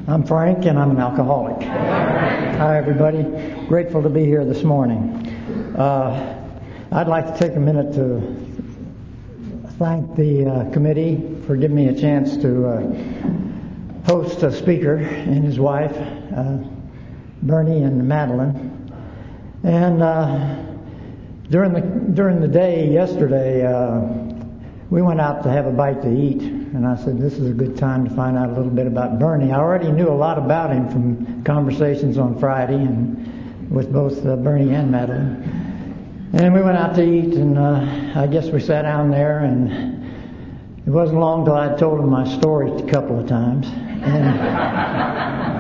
I'm Frank, and I'm an alcoholic. Hi, everybody. Grateful to be here this morning. I'd like to take a minute to thank the committee for giving me a chance to host a speaker and his wife, Bernie and Madeline. And during the day yesterday, we went out to have a bite to eat, and I said, this is a good time to find out a little bit about Bernie. I already knew a lot about him from conversations on Friday and with both Bernie and Madeline. And we went out to eat, and I guess we sat down there, and it wasn't long till I'd told him my story a couple of times. And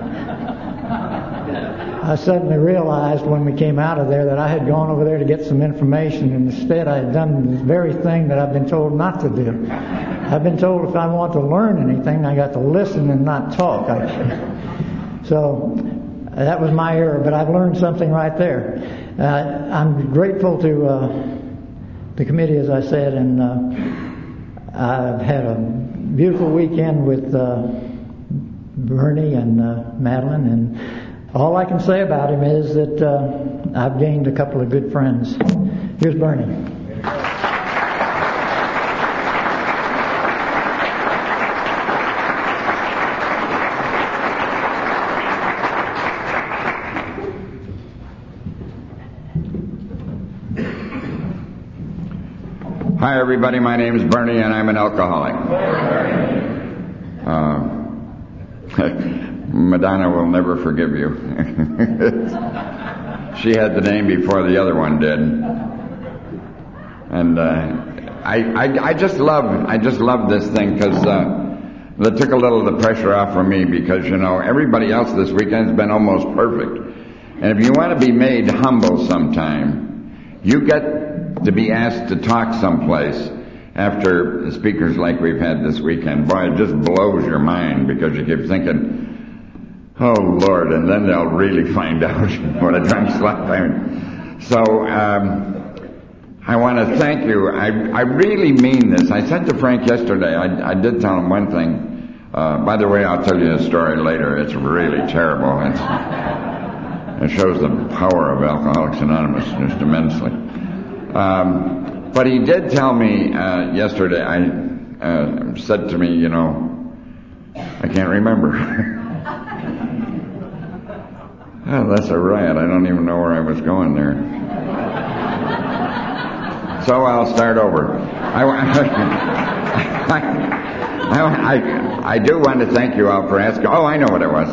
I suddenly realized when we came out of there that I had gone over there to get some information, and instead I had done this very thing that I've been told not to do. I've been told if I want to learn anything, I got to listen and not talk. So that was my error, but I've learned something right there. I'm grateful to the committee, as I said, and I've had a beautiful weekend with Bernie and Madeline, and all I can say about him is that I've gained a couple of good friends. Here's Bernie. Hi, everybody. My name is Bernie, and I'm an alcoholic. Madonna will never forgive you. She had the name before the other one did. And I just love this thing because it took a little of the pressure off from me because, you know, everybody else this weekend has been almost perfect. And if you want to be made humble sometime, you get to be asked to talk someplace after speakers like we've had this weekend. Boy, it just blows your mind because you keep thinking, oh, Lord, and then they'll really find out what a drunk slut I am. So, I want to thank you. I really mean this. I said to Frank yesterday, I did tell him one thing. By the way, I'll tell you a story later. It's really terrible. It shows the power of Alcoholics Anonymous just immensely. But he did tell me yesterday, said to me, you know, I can't remember. Oh, that's a riot. I don't even know where I was going there. So I'll start over. I do want to thank you all for asking. Oh, I know what it was.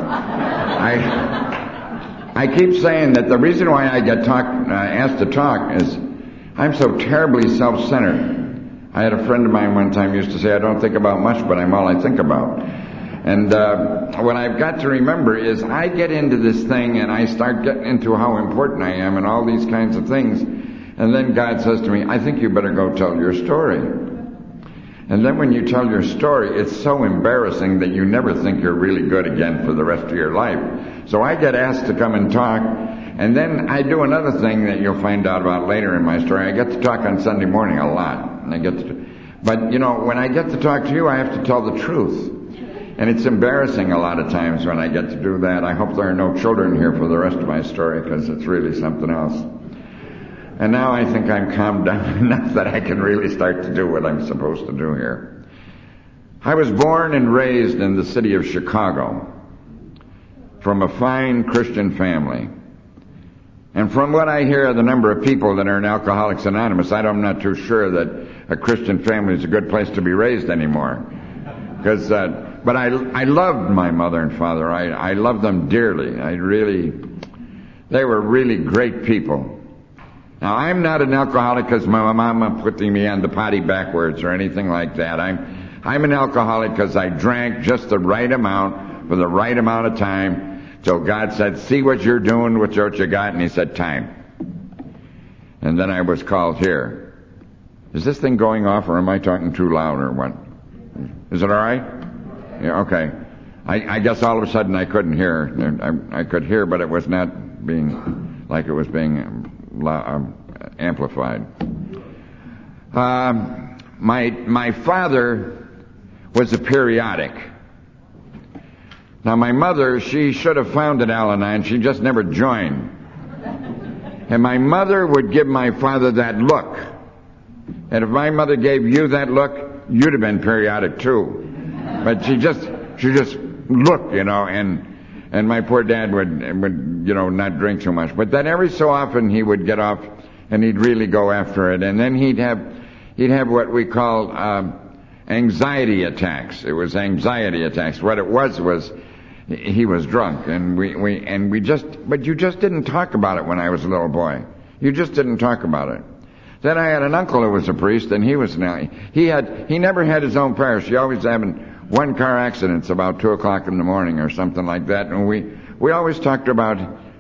I keep saying that the reason why I get asked to talk is I'm so terribly self-centered. I had a friend of mine one time used to say, I don't think about much, but I'm all I think about. And what I've got to remember is I get into this thing and I start getting into how important I am and all these kinds of things. And then God says to me, I think you better go tell your story. And then when you tell your story, it's so embarrassing that you never think you're really good again for the rest of your life. So I get asked to come and talk. And then I do another thing that you'll find out about later in my story. I get to talk on Sunday morning a lot. But, you know, when I get to talk to you, I have to tell the truth. And it's embarrassing a lot of times when I get to do that. I hope there are no children here for the rest of my story because it's really something else. And now I think I'm calmed down enough that I can really start to do what I'm supposed to do here. I was born and raised in the city of Chicago from a fine Christian family. And from what I hear of the number of people that are in Alcoholics Anonymous, I'm not too sure that a Christian family is a good place to be raised anymore. But I loved my mother and father. I loved them dearly. They were really great people. Now, I'm not an alcoholic because my mama putting me on the potty backwards or anything like that. I'm an alcoholic because I drank just the right amount for the right amount of time till God said, see what you're doing with what you got, and he said, time. And then I was called here. Is this thing going off or am I talking too loud or what? Is it all right? Yeah, okay. I guess all of a sudden I couldn't hear. I could hear, but it was not being like it was being amplified. My father was a periodic. Now, my mother, she should have founded Al-Anon. She just never joined. And my mother would give my father that look. And if my mother gave you that look, you'd have been periodic too. But she just looked, and my poor dad would, not drink too much. But then every so often he would get off and he'd really go after it. And then he'd have what we call anxiety attacks. It was anxiety attacks. What it was he was drunk, but you just didn't talk about it when I was a little boy. You just didn't talk about it. Then I had an uncle who was a priest, and he never had his own parish. He always having one car accidents about 2:00 in the morning or something like that, and we always talked about,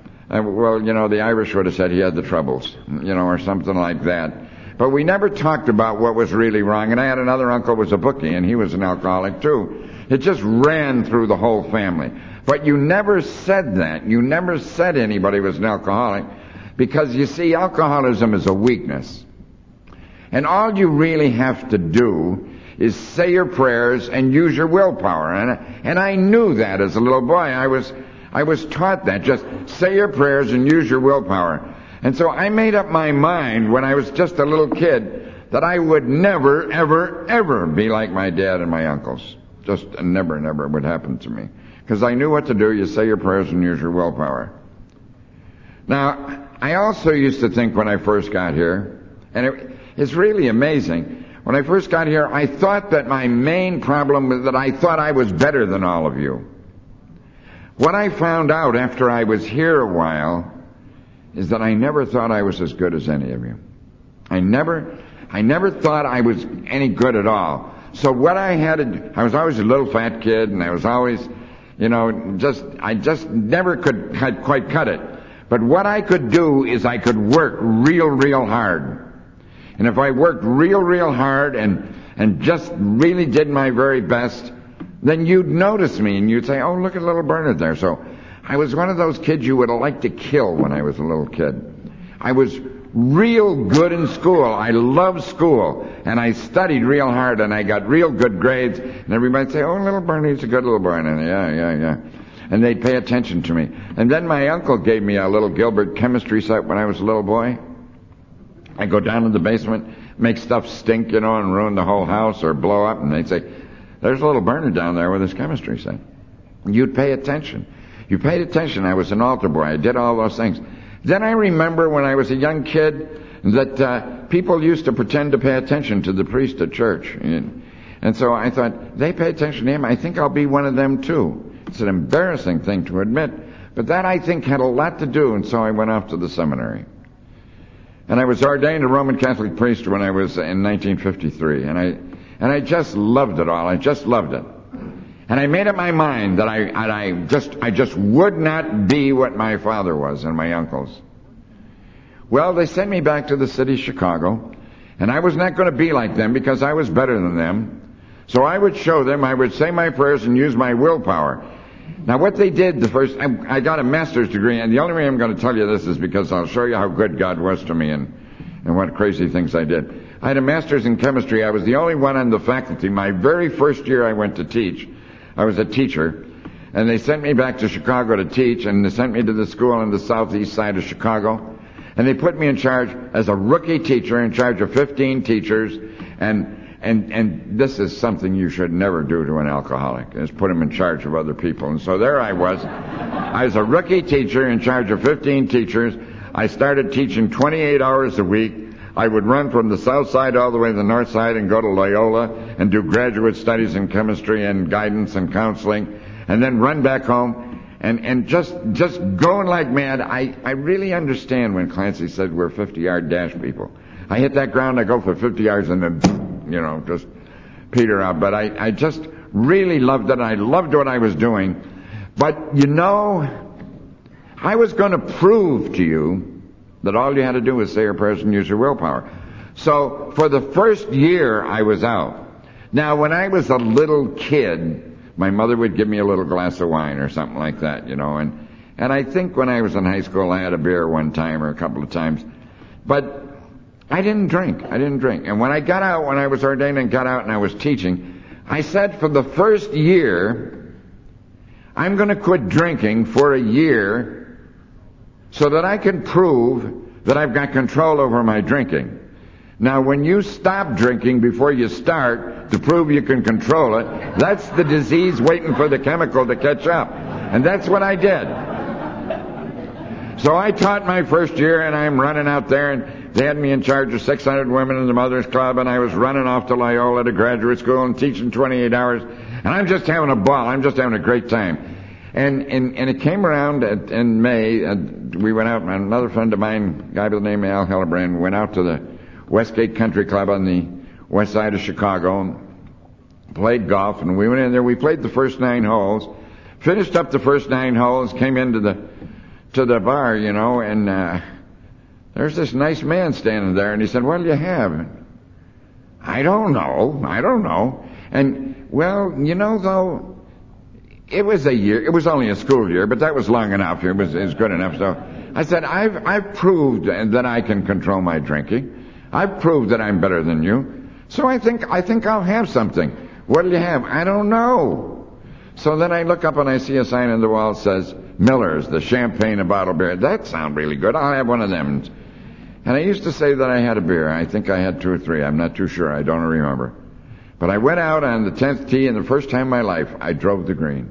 the Irish would have said he had the troubles, or something like that. But we never talked about what was really wrong. And I had another uncle who was a bookie, and he was an alcoholic too. It just ran through the whole family. But you never said that. You never said anybody was an alcoholic, because you see, alcoholism is a weakness. And all you really have to do is say your prayers and use your willpower. And I knew that as a little boy. I was taught that. Just say your prayers and use your willpower. And so I made up my mind when I was just a little kid that I would never, ever, ever be like my dad and my uncles. Just never, never would happen to me. Because I knew what to do. You say your prayers and use your willpower. Now, I also used to think when I first got here, and it's really amazing. When I first got here, I thought that my main problem was that I thought I was better than all of you. What I found out after I was here a while is that I never thought I was as good as any of you. I never thought I was any good at all. So what I was always a little fat kid, and I was always, I just never had quite cut it. But what I could do is I could work real, real hard. And if I worked real, real hard and just really did my very best, then you'd notice me and you'd say, oh, look at little Bernard there. So I was one of those kids you would have liked to kill when I was a little kid. I was real good in school. I loved school. And I studied real hard and I got real good grades. And everybody'd say, oh, little Bernard's a good little boy. And yeah. And they'd pay attention to me. And then my uncle gave me a little Gilbert chemistry set when I was a little boy. I'd go down in the basement, make stuff stink, and ruin the whole house or blow up. And they'd say, there's a little Bernard down there with his chemistry set. And you'd pay attention. You paid attention. I was an altar boy. I did all those things. Then I remember when I was a young kid that people used to pretend to pay attention to the priest at church. And so I thought, they pay attention to him. I think I'll be one of them too. It's an embarrassing thing to admit. But that, I think, had a lot to do. And so I went off to the seminary. And I was ordained a Roman Catholic priest when I was in 1953. And I just loved it all. I just loved it. And I made up my mind that I just would not be what my father was and my uncles. Well, they sent me back to the city of Chicago, and I was not going to be like them because I was better than them. So I would show them, I would say my prayers and use my willpower. Now what they did I got a master's degree, and the only way I'm going to tell you this is because I'll show you how good God was to me and what crazy things I did. I had a master's in chemistry. I was the only one on the faculty. My very first year I went to teach. I was a teacher, and they sent me back to Chicago to teach, and they sent me to the school on the southeast side of Chicago, and they put me in charge as a rookie teacher, in charge of 15 teachers, and this is something you should never do to an alcoholic, is put him in charge of other people. And so there I was. I was a rookie teacher in charge of 15 teachers. I started teaching 28 hours a week. I would run from the south side all the way to the north side and go to Loyola and do graduate studies in chemistry and guidance and counseling, and then run back home and just going like mad. I really understand when Clancy said we're 50-yard dash people. I hit that ground, I go for 50 yards and then, just peter out. But I just really loved it. I loved what I was doing. But, I was going to prove to you that all you had to do was say your prayers and use your willpower. So for the first year, I was out. Now, when I was a little kid, my mother would give me a little glass of wine or something like that, and I think when I was in high school, I had a beer one time or a couple of times. But I didn't drink. And when I got out, when I was ordained and got out and I was teaching, I said for the first year, I'm going to quit drinking for a year so that I can prove that I've got control over my drinking. Now, when you stop drinking before you start to prove you can control it, that's the disease waiting for the chemical to catch up. And that's what I did. So I taught my first year, and I'm running out there, and they had me in charge of 600 women in the Mothers Club, and I was running off to Loyola to graduate school and teaching 28 hours, and I'm just having a ball. I'm just having a great time. And it came around in May, we went out, and another friend of mine, a guy by the name of Al Hellebrand, went out to the Westgate Country Club on the west side of Chicago and played golf, and we went in there. We played the first 9 holes, finished up the first 9 holes, came into the bar, you know, and there's this nice man standing there, and he said, "What do you have?" I don't know. And, well, you know, though, it was a year. It was only a school year, but that was long enough. It was good enough. So I said, I've proved that I can control my drinking. I've proved that I'm better than you. So I think I'll have something. What do you have? I don't know. So then I look up and I see a sign on the wall that says, Miller's, the champagne and bottled beer. That sounds really good. I'll have one of them. And I used to say that I had a beer. I think I had 2 or 3. I'm not too sure. I don't remember. But I went out on the 10th tee, and the first time in my life, I drove the green.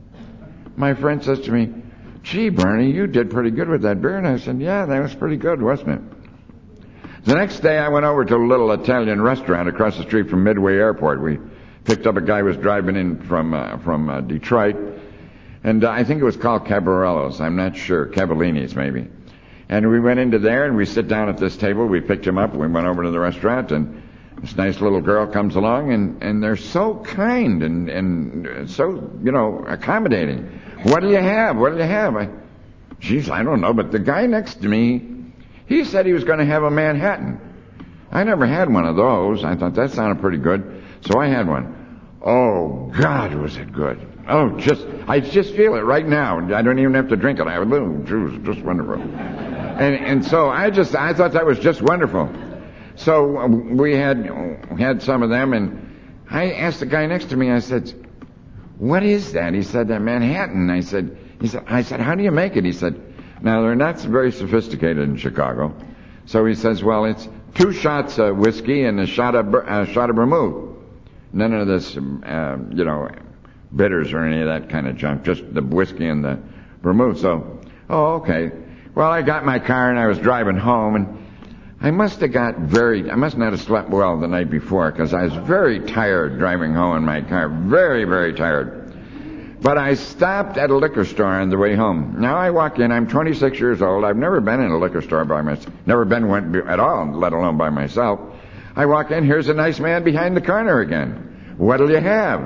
My friend says to me, "Gee, Bernie, you did pretty good with that beer." And I said, "Yeah, that was pretty good, wasn't it?" The next day, I went over to a little Italian restaurant across the street from Midway Airport. We picked up a guy who was driving in from Detroit, and I think it was called Cabarello's. I'm not sure. Cavallini's, maybe. And we went into there, and we sit down at this table. We picked him up. We went over to the restaurant, and this nice little girl comes along, and they're so kind and so, you know, accommodating. "What do you have? What do you have?" I don't know, but the guy next to me, he said he was going to have a Manhattan. I never had one of those. I thought that sounded pretty good, so I had one. Oh, God, was it good. Oh, I just feel it right now. I don't even have to drink it. I have a little juice, just wonderful. And so I thought that was just wonderful. So we had some of them, and I asked the guy next to me, I said, "What is that?" He said, "That Manhattan." I said, "How do you make it?" He said, "Now, they're not very sophisticated in Chicago." So he says, "Well, it's 2 shots of whiskey and a shot of vermouth. None of this, you know, bitters or any of that kind of junk, just the whiskey and the vermouth." So, okay. Well, I got in my car, and I was driving home, and I must not have slept well the night before, because I was very tired driving home in my car. Very, very tired. But I stopped at a liquor store on the way home. Now I walk in, I'm 26 years old. I've never been in a liquor store by myself. Never been one at all, let alone by myself. I walk in, here's a nice man behind the counter again. "What'll you have?"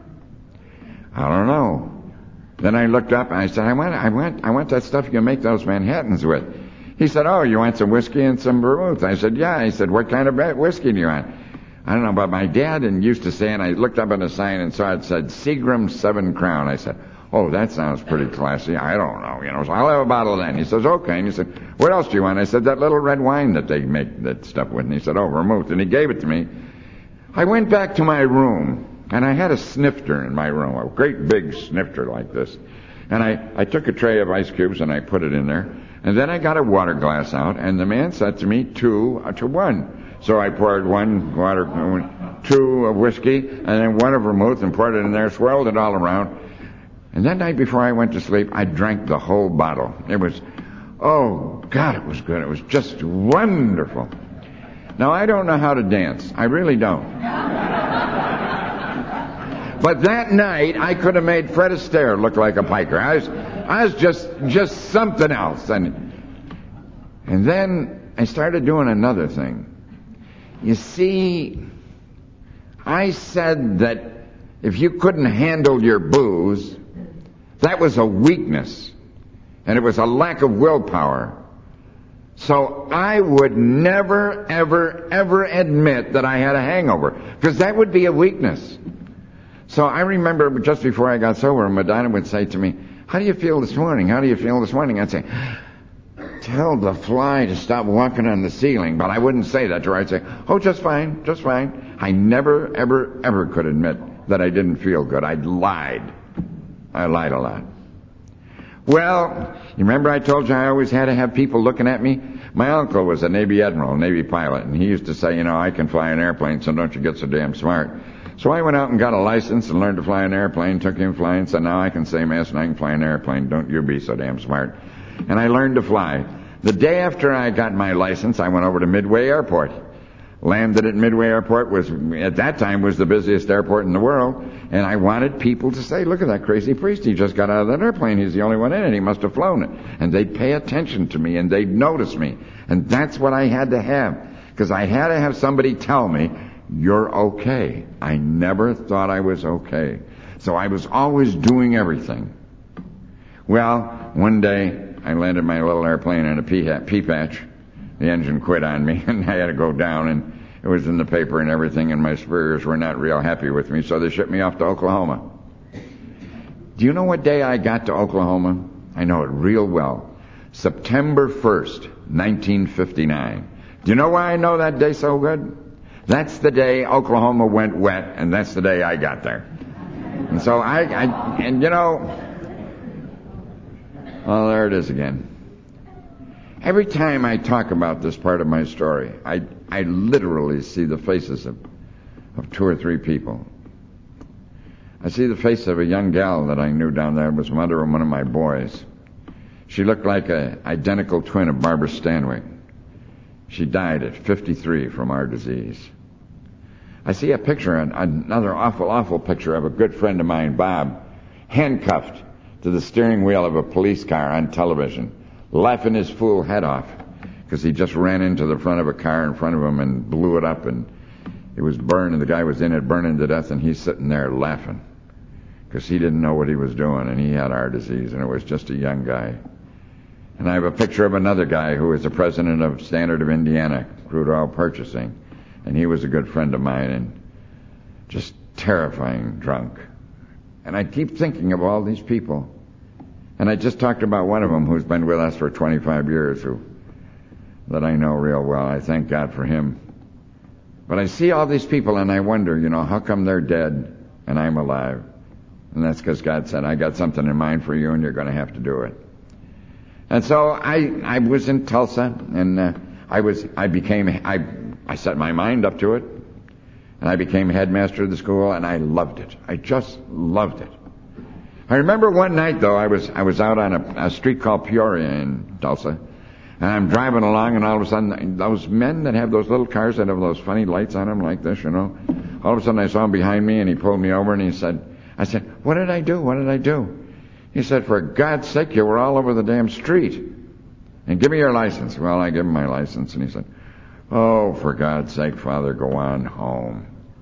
I don't know. Then I looked up and I said, I want that stuff you can make those Manhattans with. He said, "Oh, you want some whiskey and some vermouth?" I said, "Yeah." He said, "What kind of whiskey do you want?" I don't know, but my dad used to say, and I looked up on the sign and saw it said Seagram 7 Crown. I said, "Oh, that sounds pretty classy." I don't know, you know, so I'll have a bottle of that. And he says, "Okay." And he said, "What else do you want?" I said, "That little red wine that they make that stuff with." And he said, "Oh, vermouth." And he gave it to me. I went back to my room, and I had a snifter in my room, a great big snifter like this. And I took a tray of ice cubes and I put it in there. And then I got a water glass out, and the man said to me, 2 to 1. So I poured 2 of whiskey, and then 1 of vermouth, and poured it in there, swirled it all around. And that night before I went to sleep, I drank the whole bottle. It was, oh, God, it was good. It was just wonderful. Now, I don't know how to dance. I really don't. But that night, I could have made Fred Astaire look like a piker. I was just something else. And then I started doing another thing. You see, I said that if you couldn't handle your booze, that was a weakness, and it was a lack of willpower. So I would never, ever, ever admit that I had a hangover, because that would be a weakness. So I remember just before I got sober, Madonna would say to me, "How do you feel this morning? How do you feel this morning?" I'd say, "Tell the fly to stop walking on the ceiling." But I wouldn't say that to her. I'd say, "Oh, just fine, just fine." I never, ever, ever could admit that I didn't feel good. I lied. I lied a lot. Well, you remember I told you I always had to have people looking at me? My uncle was a Navy admiral, a Navy pilot, and he used to say, I can fly an airplane, so don't you get so damn smart. So I went out and got a license and learned to fly an airplane, took him flying, said, now I can say, Master, I can fly an airplane, don't you be so damn smart. And I learned to fly. The day after I got my license, I went over to Midway Airport. Landed at Midway Airport at that time was the busiest airport in the world, and I wanted people to say, look at that crazy priest, he just got out of that airplane, he's the only one in it, he must have flown it. And they'd pay attention to me, and they'd notice me. And that's what I had to have, because I had to have somebody tell me, you're okay. I never thought I was okay. So I was always doing everything. Well, one day, I landed my little airplane in a pea patch. The engine quit on me, and I had to go down, and it was in the paper and everything, and my superiors were not real happy with me, so they shipped me off to Oklahoma. Do you know what day I got to Oklahoma? I know it real well. September 1st, 1959. Do you know why I know that day so good? That's the day Oklahoma went wet, and that's the day I got there. And so well, there it is again. Every time I talk about this part of my story, I literally see the faces of two or three people. I see the face of a young gal that I knew down there. It was mother of one of my boys. She looked like an identical twin of Barbara Stanwyck. She died at 53 from our disease. I see a picture, another awful, awful picture of a good friend of mine, Bob, handcuffed to the steering wheel of a police car on television, laughing his fool head off because he just ran into the front of a car in front of him and blew it up, and it was burned, and the guy was in it burning to death, and he's sitting there laughing because he didn't know what he was doing, and he had our disease, and it was just a young guy. And I have a picture of another guy who was the president of Standard of Indiana, Crude Oil Purchasing, and he was a good friend of mine, and just terrifying drunk. And I keep thinking of all these people. And I just talked about one of them who's been with us for 25 years, that I know real well. I thank God for him. But I see all these people and I wonder, how come they're dead and I'm alive? And that's because God said, I got something in mind for you and you're going to have to do it. And so I was in Tulsa, and I set my mind up to it, and I became headmaster of the school, and I loved it. I just loved it. I remember one night, though, I was out on a street called Peoria in Tulsa, and I'm driving along, and all of a sudden, those men that have those little cars that have those funny lights on them like this, all of a sudden I saw him behind me, and he pulled me over, and I said, what did I do? What did I do? He said, for God's sake, you were all over the damn street. And give me your license. Well, I gave him my license, and he said, oh, for God's sake, Father, go on home.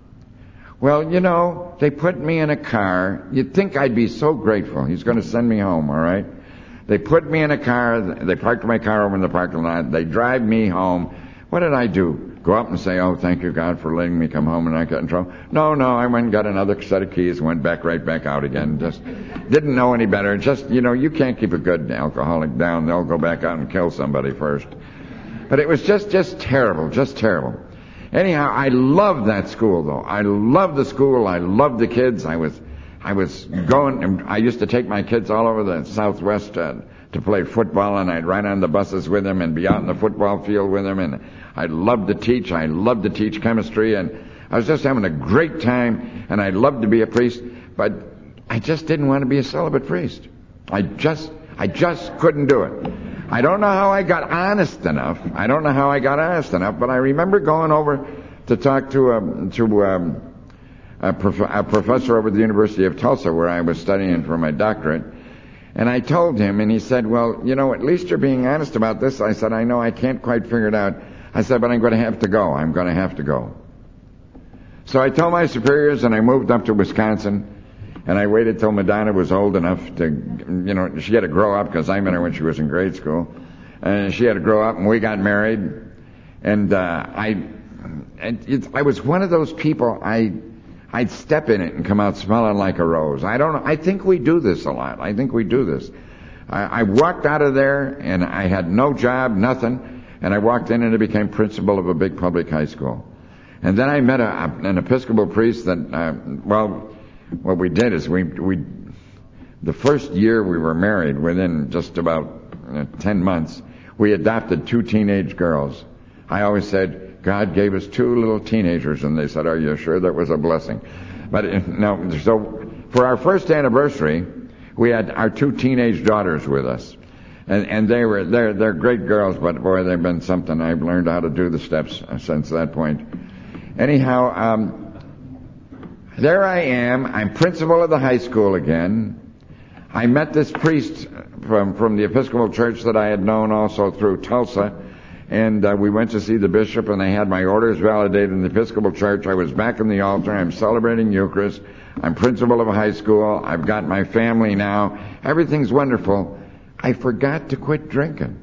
Well, they put me in a car. You'd think I'd be so grateful. He's going to send me home, all right? They put me in a car. They parked my car over in the parking lot. They drive me home. What did I do? Go up and say, oh, thank you, God, for letting me come home and not get in trouble? No, I went and got another set of keys and went right back out again. Just didn't know any better. Just, you can't keep a good alcoholic down. They'll go back out and kill somebody first. But it was just terrible, just terrible. Anyhow, I loved that school, though. I loved the school. I loved the kids. I was going, and I used to take my kids all over the Southwest to play football, and I'd ride on the buses with them and be out in the football field with them, and I loved to teach. I loved to teach chemistry, and I was just having a great time, and I loved to be a priest, but I just didn't want to be a celibate priest. I just couldn't do it. I don't know how I got honest enough, but I remember going over to talk to a professor over at the University of Tulsa, where I was studying for my doctorate, and I told him, and he said, well, at least you're being honest about this. I said, I know, I can't quite figure it out. I said, but I'm going to have to go. I'm going to have to go. So I told my superiors, and I moved up to Wisconsin, and I waited till Madonna was old enough to, she had to grow up, because I met her when she was in grade school. And she had to grow up, and we got married. And I was one of those people, I'd step in it and come out smelling like a rose. I don't know. I think we do this a lot. I walked out of there, and I had no job, nothing. And I walked in and I became principal of a big public high school. And then I met an Episcopal priest that, what we did is the the first year we were married, within just about 10 months, we adopted 2 teenage girls. I always said, God gave us 2 little teenagers, and they said, are you sure? That was a blessing. But no, so for our first anniversary, we had our 2 teenage daughters with us. And they're great girls, but boy, they've been something. I've learned how to do the steps since that point. Anyhow, there I am. I'm principal of the high school again. I met this priest from the Episcopal Church that I had known also through Tulsa, and we went to see the bishop, and I had my orders validated in the Episcopal Church. I was back in the altar. I'm celebrating Eucharist. I'm principal of a high school. I've got my family now. Everything's wonderful. I forgot to quit drinking.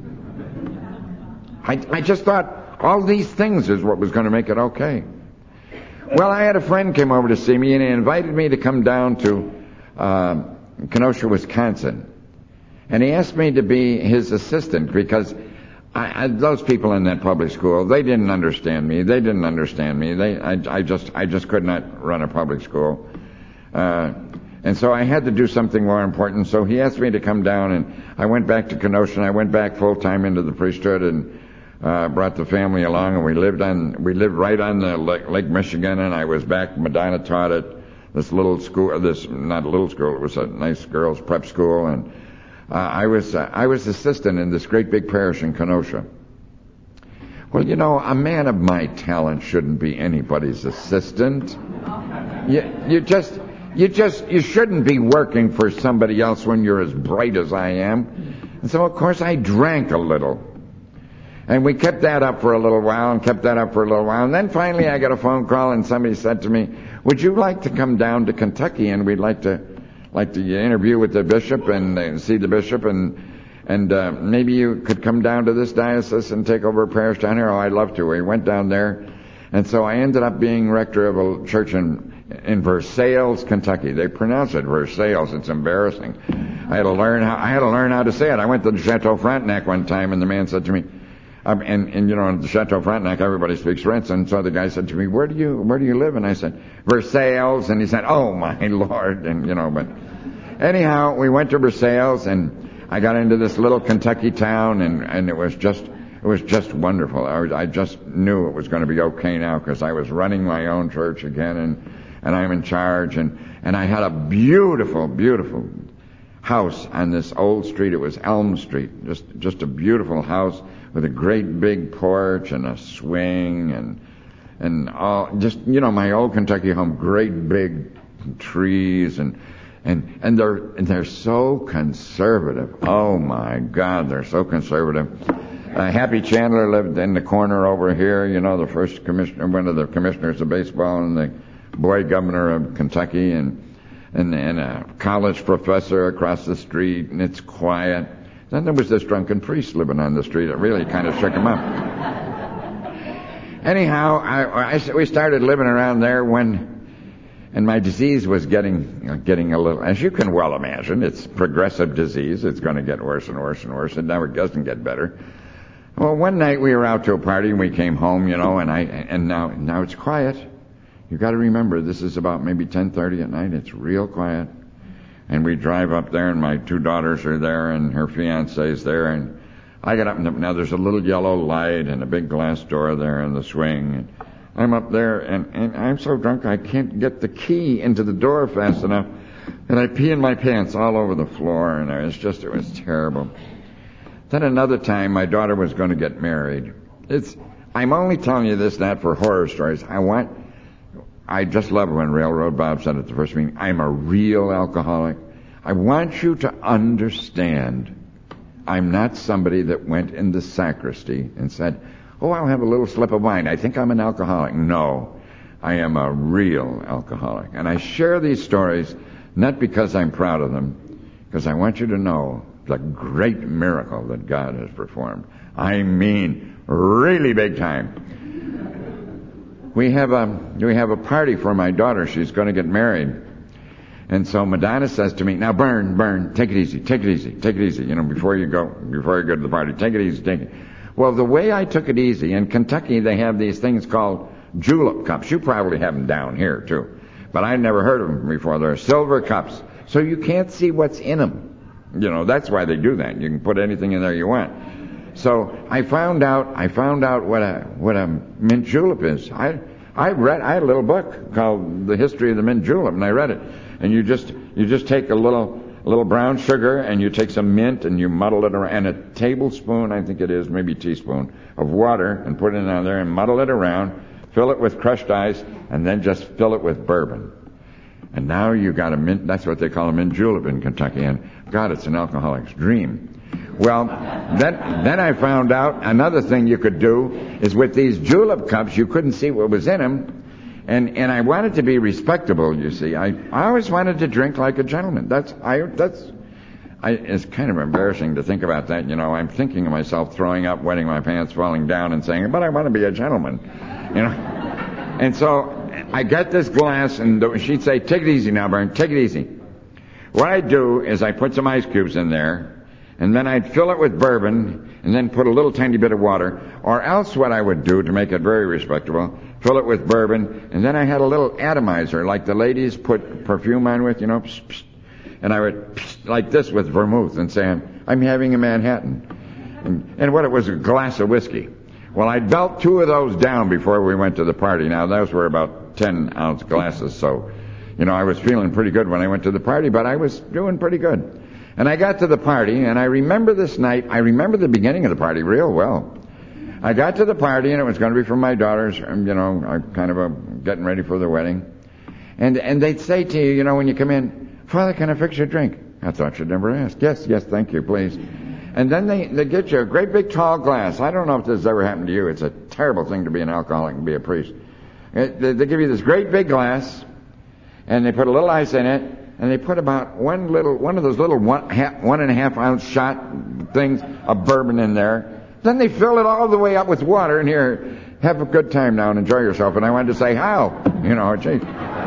I just thought all these things is what was going to make it okay. Well, I had a friend came over to see me, and he invited me to come down to Kenosha, Wisconsin. And he asked me to be his assistant because those people in that public school, they didn't understand me. I just could not run a public school. And so I had to do something more important. So he asked me to come down, and I went back to Kenosha, and I went back full time into the priesthood, and brought the family along, and we lived right on the Lake Michigan, and I was back. Madonna taught at this little school, not a little school, it was a nice girls' prep school, and I was assistant in this great big parish in Kenosha. Well, you know, a man of my talent shouldn't be anybody's assistant. You shouldn't be working for somebody else when you're as bright as I am. And so, of course, I drank a little. And we kept that up for a little while, and then finally I got a phone call, and somebody said to me, would you like to come down to Kentucky, and we'd like to interview with the bishop and see the bishop, and maybe you could come down to this diocese and take over a parish down here? Oh, I'd love to. We went down there, and so I ended up being rector of a church in Versailles, Kentucky. They pronounce it Versailles. It's embarrassing. I had to learn how to say it. I went to the Chateau Frontenac one time, and the man said to me, and you know, in the Chateau Frontenac, everybody speaks French, and so the guy said to me, where do you live? And I said, Versailles, and he said, oh my Lord, and you know, but anyhow, we went to Versailles, and I got into this little Kentucky town, and it was just wonderful. I just knew it was going to be okay now, because I was running my own church again, and I'm in charge, and I had a beautiful, beautiful house on this old street. It was Elm Street, just a beautiful house with a great big porch and a swing and all, just, you know, my old Kentucky home, great big trees and they're so conservative. Oh my God, they're so conservative. Happy Chandler lived in the corner over here, you know, the first commissioner, one of the commissioners of baseball, and the boy governor of Kentucky, and a college professor across the street, and it's quiet. Then there was this drunken priest living on the street. It really kind of shook him up. Anyhow, we started living around there and my disease was getting a little, as you can well imagine, it's progressive disease. It's going to get worse and worse and worse, and now it doesn't get better. Well, one night we were out to a party, and we came home, you know, and now it's quiet. You've got to remember, this is about maybe 10:30 at night. It's real quiet. And we drive up there, and my 2 daughters are there, and her fiancé's there, and I get up, and now there's a little yellow light and a big glass door there in the swing, and I'm up there, and I'm so drunk I can't get the key into the door fast enough, and I pee in my pants all over the floor, and it was terrible. Then another time, my daughter was going to get married. I'm only telling you this not for horror stories. I just love when Railroad Bob said at the first meeting, I'm a real alcoholic. I want you to understand, I'm not somebody that went in the sacristy and said, oh, I'll have a little slip of wine. I think I'm an alcoholic. No, I am a real alcoholic. And I share these stories not because I'm proud of them, because I want you to know the great miracle that God has performed. I mean, really big time. We have a party for my daughter. She's going to get married. And so Madonna says to me, now Bern, take it easy. You know, before you go to the party, take it easy. Well, the way I took it easy, in Kentucky they have these things called julep cups. You probably have them down here too. But I'd never heard of them before. They're silver cups. so you can't see what's in them. You know, that's why they do that. You can put anything in there you want. So I found out what a mint julep is. I had a little book called The History of the Mint Julep, and I read it. And you just take a little brown sugar, and you take some mint, and you muddle it around, and a tablespoon, I think it is, maybe a teaspoon, of water, and put it on there, and muddle it around, fill it with crushed ice, and then just fill it with bourbon. And now you got a mint, that's what they call a mint julep in Kentucky, and God, it's an alcoholic's dream. Well, then I found out another thing you could do is with these julep cups, you couldn't see what was in them, and I wanted to be respectable, you see. I always wanted to drink like a gentleman. It's kind of embarrassing to think about that, you know. I'm thinking of myself throwing up, wetting my pants, falling down, and saying, but I want to be a gentleman, you know. And so I got this glass, and she'd say, take it easy now, Bern, take it easy. What I'd do is I put some ice cubes in there, and then I'd fill it with bourbon, and then put a little tiny bit of water, or else what I would do to make it very respectable, fill it with bourbon, and then I had a little atomizer, like the ladies put perfume on with, you know, psh, psh, and I would psh, like this with vermouth, and say, I'm having a Manhattan. And what it was, a glass of whiskey. Well, I'd belt 2 of those down before we went to the party. Now, those were about 10-ounce glasses, so, you know, I was feeling pretty good when I went to the party, but I was doing pretty good. And I got to the party, and I remember this night, I remember the beginning of the party real well. I got to the party, and it was going to be for my daughters, you know, I'm kind of getting ready for the wedding. And they'd say to you, you know, when you come in, Father, can I fix you a drink? I thought you'd never ask. Yes, thank you, please. And then they get you a great big tall glass. I don't know if this has ever happened to you. It's a terrible thing to be an alcoholic and be a priest. They give you this great big glass, and they put a little ice in it, and they put about one of those little 1.5 ounce shot things of bourbon in there. Then they fill it all the way up with water, and here, have a good time now and enjoy yourself. And I wanted to say, how? You know, gee.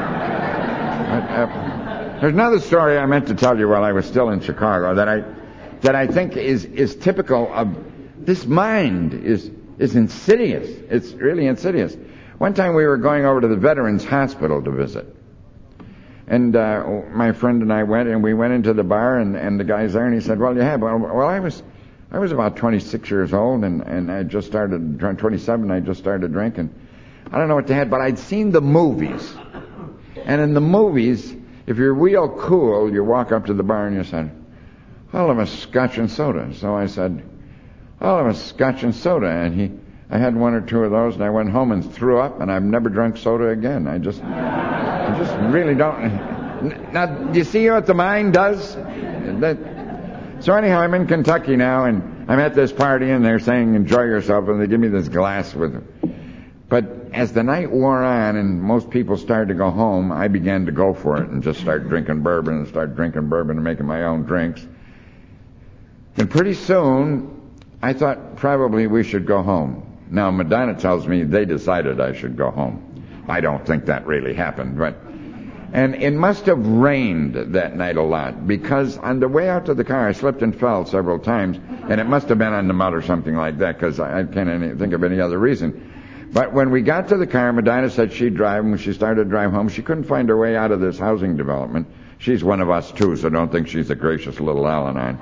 There's another story I meant to tell you while I was still in Chicago that I think is typical of this mind is insidious. It's really insidious. One time we were going over to the Veterans Hospital to visit. And my friend and I went into the bar, and the guy's there, and he said, well, you have. Well, I was about 26 years old, and I just started, 27, I just started drinking. I don't know what they had, but I'd seen the movies. And in the movies, if you're real cool, you walk up to the bar and you said, I'll have a scotch and soda. So I said, I'll have a scotch and soda. And I had 1 or 2 of those, and I went home and threw up, and I've never drunk soda again. I just really don't. Now, do you see what the mind does? So anyhow, I'm in Kentucky now, and I'm at this party, and they're saying, enjoy yourself, and they give me this glass with it. But as the night wore on, and most people started to go home, I began to go for it and just start drinking bourbon and making my own drinks. And pretty soon, I thought probably we should go home. Now, Madonna tells me they decided I should go home. I don't think that really happened, and it must have rained that night a lot, because on the way out to the car, I slipped and fell several times, and it must have been on the mud or something like that, because I can't think of any other reason. But when we got to the car, Madonna said she'd drive, and when she started to drive home, she couldn't find her way out of this housing development. She's one of us, too, so don't think she's a gracious little Al-Anon.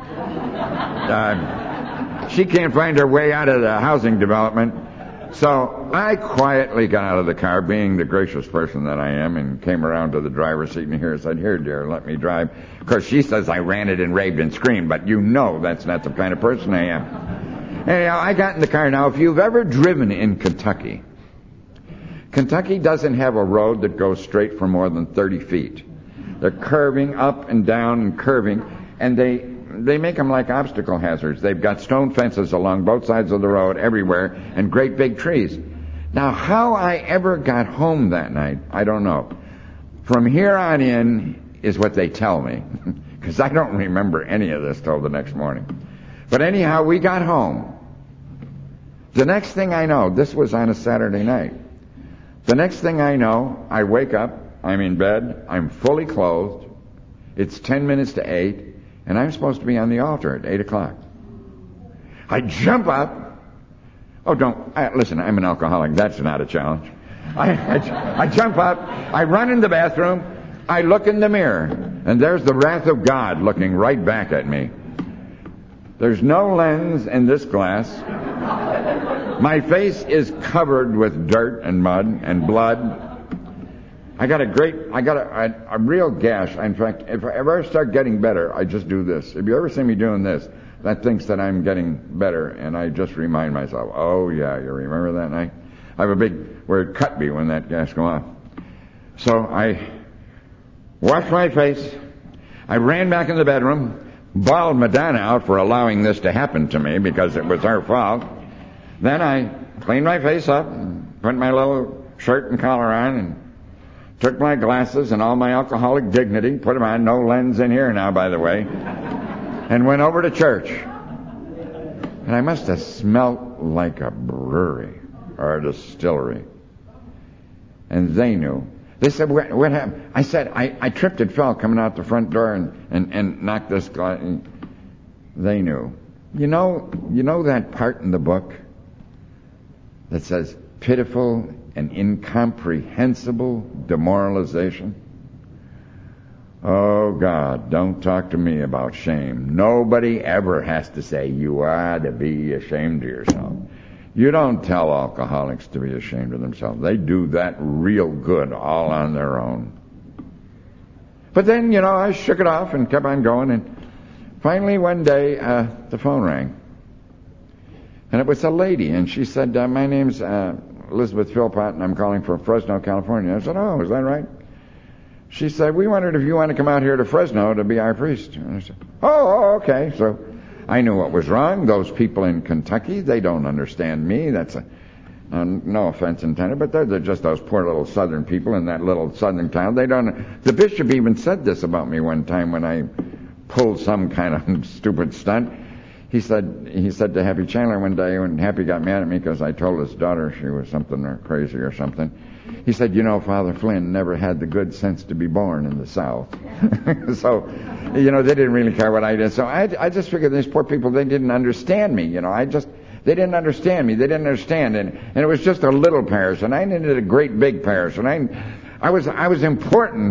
She can't find her way out of the housing development. So I quietly got out of the car, being the gracious person that I am, and came around to the driver's seat and said, here, dear, let me drive. Of course, she says I ranted and raved and screamed, but you know that's not the kind of person I am. Anyhow, I got in the car. Now, if you've ever driven in Kentucky, Kentucky doesn't have a road that goes straight for more than 30 feet. They're curving up and down and curving, and they make them like obstacle hazards. They've got stone fences along both sides of the road everywhere and great big trees. Now, how I ever got home that night, I don't know. From here on in is what they tell me, because I don't remember any of this till the next morning. But anyhow, we got home. The next thing I know, this was on a Saturday night. The next thing I know, I wake up, I'm in bed, I'm fully clothed, it's 10 minutes to 8, and I'm supposed to be on the altar at 8 o'clock. I jump up. Oh, listen, I'm an alcoholic. That's not a challenge. I jump up. I run in the bathroom. I look in the mirror. And there's the wrath of God looking right back at me. There's no lens in this glass. My face is covered with dirt and mud and blood. I got a real gash. In fact, if I ever start getting better, I just do this. If you ever see me doing this, that thinks that I'm getting better, and I just remind myself, oh yeah, you remember that night? I have a big, where it cut me when that gash go off. So I washed my face. I ran back in the bedroom, bawled Madonna out for allowing this to happen to me because it was her fault. Then I cleaned my face up, and put my little shirt and collar on, and took my glasses and all my alcoholic dignity, put them on, no lens in here now, by the way, and went over to church. And I must have smelt like a brewery or a distillery. And they knew. They said, what happened? I said, I tripped and fell coming out the front door and knocked this glass. They knew. You know that part in the book that says, pitiful and incomprehensible demoralization? Oh, God, don't talk to me about shame. Nobody ever has to say, you ought to be ashamed of yourself. You don't tell alcoholics to be ashamed of themselves. They do that real good all on their own. But then, I shook it off and kept on going, and finally one day the phone rang. And it was a lady, and she said, my name's Elizabeth Philpott, and I'm calling from Fresno, California. I said, oh, is that right? She said, we wondered if you want to come out here to Fresno to be our priest. And I said, oh, okay. So I knew what was wrong. Those people in Kentucky, they don't understand me. That's no offense intended, but they're just those poor little southern people in that little southern town. They don't. The bishop even said this about me one time when I pulled some kind of stupid stunt. He said to Happy Chandler one day when Happy got mad at me because I told his daughter she was something or crazy or something. He said, Father Flynn never had the good sense to be born in the South. So, they didn't really care what I did. So I just figured these poor people, they didn't understand me. They didn't understand me. They didn't understand. And it was just a little parish, and I needed a great big parish. And I was important,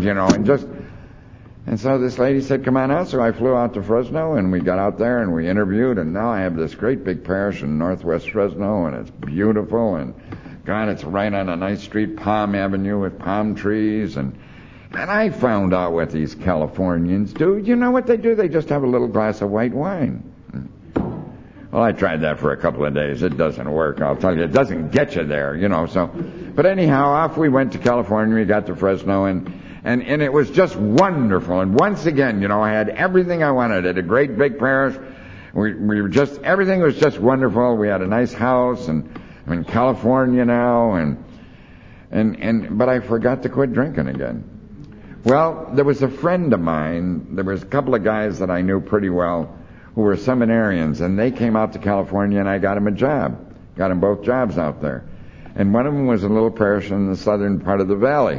and so this lady said, come on out. So I flew out to Fresno, and we got out there, and we interviewed, and now I have this great big parish in northwest Fresno, and it's beautiful, and God, it's right on a nice street, Palm Avenue with palm trees, and I found out what these Californians do. You know what they do? They just have a little glass of white wine. Well, I tried that for a couple of days. It doesn't work, I'll tell you. It doesn't get you there, so. But anyhow, off we went to California. We got to Fresno, and it was just wonderful. And once again, I had everything I wanted. At a great big parish. We were just, everything was just wonderful. We had a nice house, and I'm in California now, but I forgot to quit drinking again. Well, there was a friend of mine. There was a couple of guys that I knew pretty well who were seminarians, and they came out to California, and I got them a job. Got them both jobs out there. And one of them was a little parish in the southern part of the valley.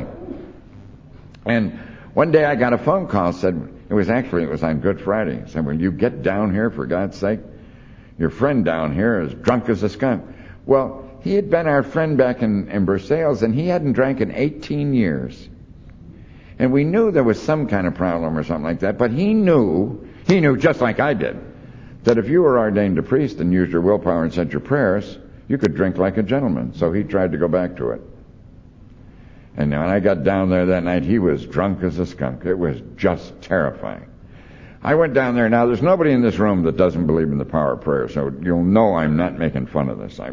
And one day I got a phone call, said, it was on Good Friday. Said, will you get down here for God's sake? Your friend down here is drunk as a skunk. Well, he had been our friend back in Versailles, and he hadn't drank in 18 years. And we knew there was some kind of problem or something like that, but he knew just like I did, that if you were ordained a priest and used your willpower and said your prayers, you could drink like a gentleman. So he tried to go back to it. And when I got down there that night, he was drunk as a skunk. It was just terrifying. I went down there. Now, there's nobody in this room that doesn't believe in the power of prayer, so you'll know I'm not making fun of this. I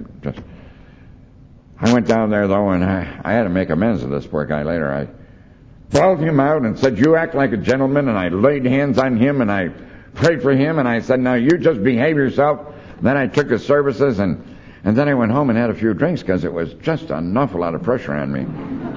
went down there, though, and I had to make amends to this poor guy later. I bawled him out and said, you act like a gentleman, and I laid hands on him, and I prayed for him, and I said, now you just behave yourself. Then I took his services, and then I went home and had a few drinks because it was just an awful lot of pressure on me.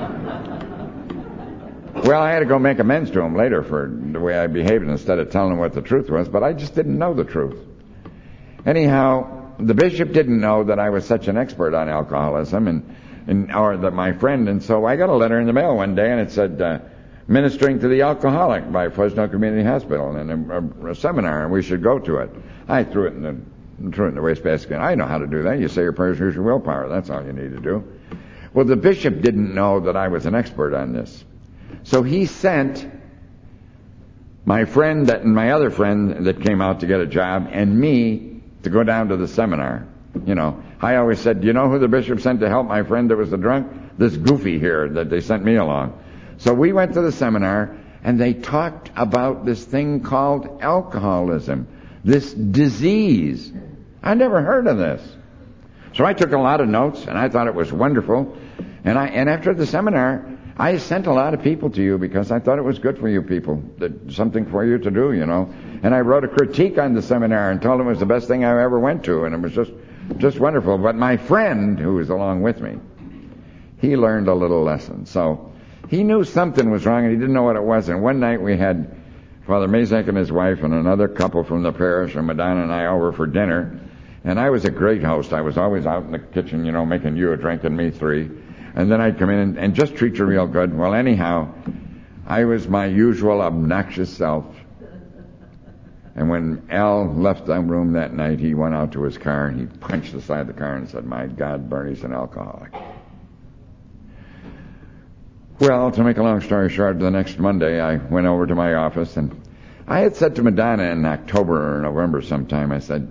Well, I had to go make amends to him later for the way I behaved instead of telling him what the truth was, but I just didn't know the truth. Anyhow, the bishop didn't know that I was such an expert on alcoholism or that my friend, and so I got a letter in the mail one day, and it said, Ministering to the Alcoholic by Fresno Community Hospital, and a seminar, and we should go to it. I threw it in the wastebasket. I know how to do that. You say your prayers, use your willpower. That's all you need to do. Well, the bishop didn't know that I was an expert on this. So he sent my friend and my other friend that came out to get a job, and me to go down to the seminar. I always said, do you know who the bishop sent to help my friend that was the drunk? This goofy here that they sent me along. So we went to the seminar, and they talked about this thing called alcoholism, this disease. I never heard of this. So I took a lot of notes, and I thought it was wonderful. And after the seminar, I sent a lot of people to you because I thought it was good for you people, something for you to do, And I wrote a critique on the seminar and told them it was the best thing I ever went to, and it was just wonderful. But my friend, who was along with me, he learned a little lesson. So he knew something was wrong, and he didn't know what it was. And one night we had Father Mazak and his wife and another couple from the parish, and Madonna and I over for dinner. And I was a great host. I was always out in the kitchen, making you a drink and me three. And then I'd come in and just treat you real good. Well, anyhow, I was my usual obnoxious self. And when Al left the room that night, he went out to his car and he punched the side of the car and said, "My God, Bernie's an alcoholic." Well, to make a long story short, the next Monday I went over to my office, and I had said to Madonna in October or November sometime, I said,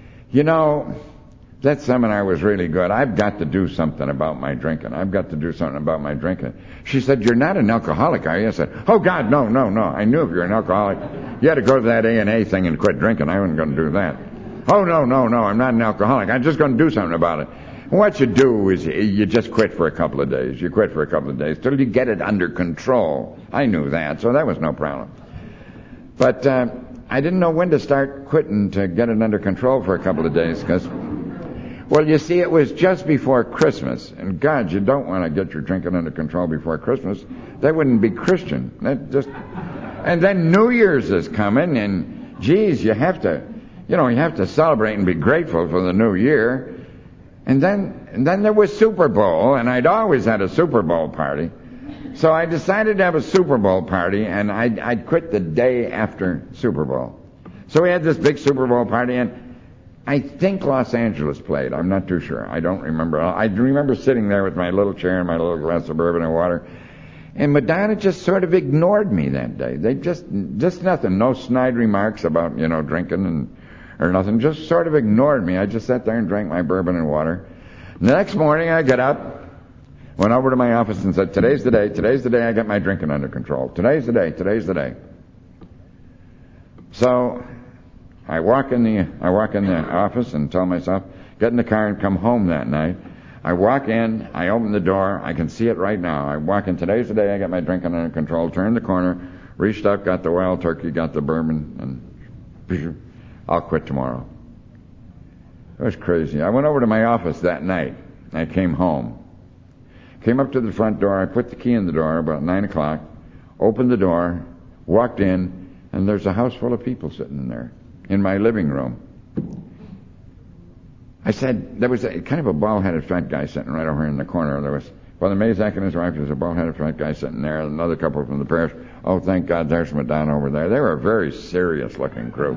that seminar was really good. I've got to do something about my drinking. She said, "You're not an alcoholic, are you?" I said, "Oh, God, no. I knew if you're an alcoholic, you had to go to that A&A thing and quit drinking. I wasn't going to do that." "Oh, no, I'm not an alcoholic. I'm just going to do something about it." What you do is you just quit for a couple of days. You quit for a couple of days till you get it under control. I knew that, so that was no problem. But I didn't know when to start quitting to get it under control for a couple of days because... Well, you see, it was just before Christmas, and God, you don't want to get your drinking under control before Christmas. That wouldn't be Christian. And then New Year's is coming, and geez, you have to celebrate and be grateful for the new year. And then there was Super Bowl, and I'd always had a Super Bowl party. So I decided to have a Super Bowl party, and I'd quit the day after Super Bowl. So we had this big Super Bowl party, and I think Los Angeles played. I'm not too sure. I don't remember. I remember sitting there with my little chair and my little glass of bourbon and water. And Madonna just sort of ignored me that day. They just nothing. No snide remarks about, drinking or nothing. Just sort of ignored me. I just sat there and drank my bourbon and water. The next morning I got up, went over to my office and said, today's the day I get my drinking under control. Today's the day. So I walk in the office and tell myself, get in the car and come home that night. I walk in, I open the door, I can see it right now. I walk in, today's the day I got my drinking under control, turned the corner, reached up, got the wild turkey, got the bourbon, and I'll quit tomorrow. It was crazy. I went over to my office that night. I came home. Came up to the front door, I put the key in the door about 9 o'clock, opened the door, walked in, and there's a house full of people sitting in there. In my living room. I said, there was kind of a bald-headed fat guy sitting right over here in the corner. There was Father Mazak and his wife. There's a bald-headed fat guy sitting there, another couple from the parish. Oh, thank God, there's Madonna over there. They were a very serious-looking group.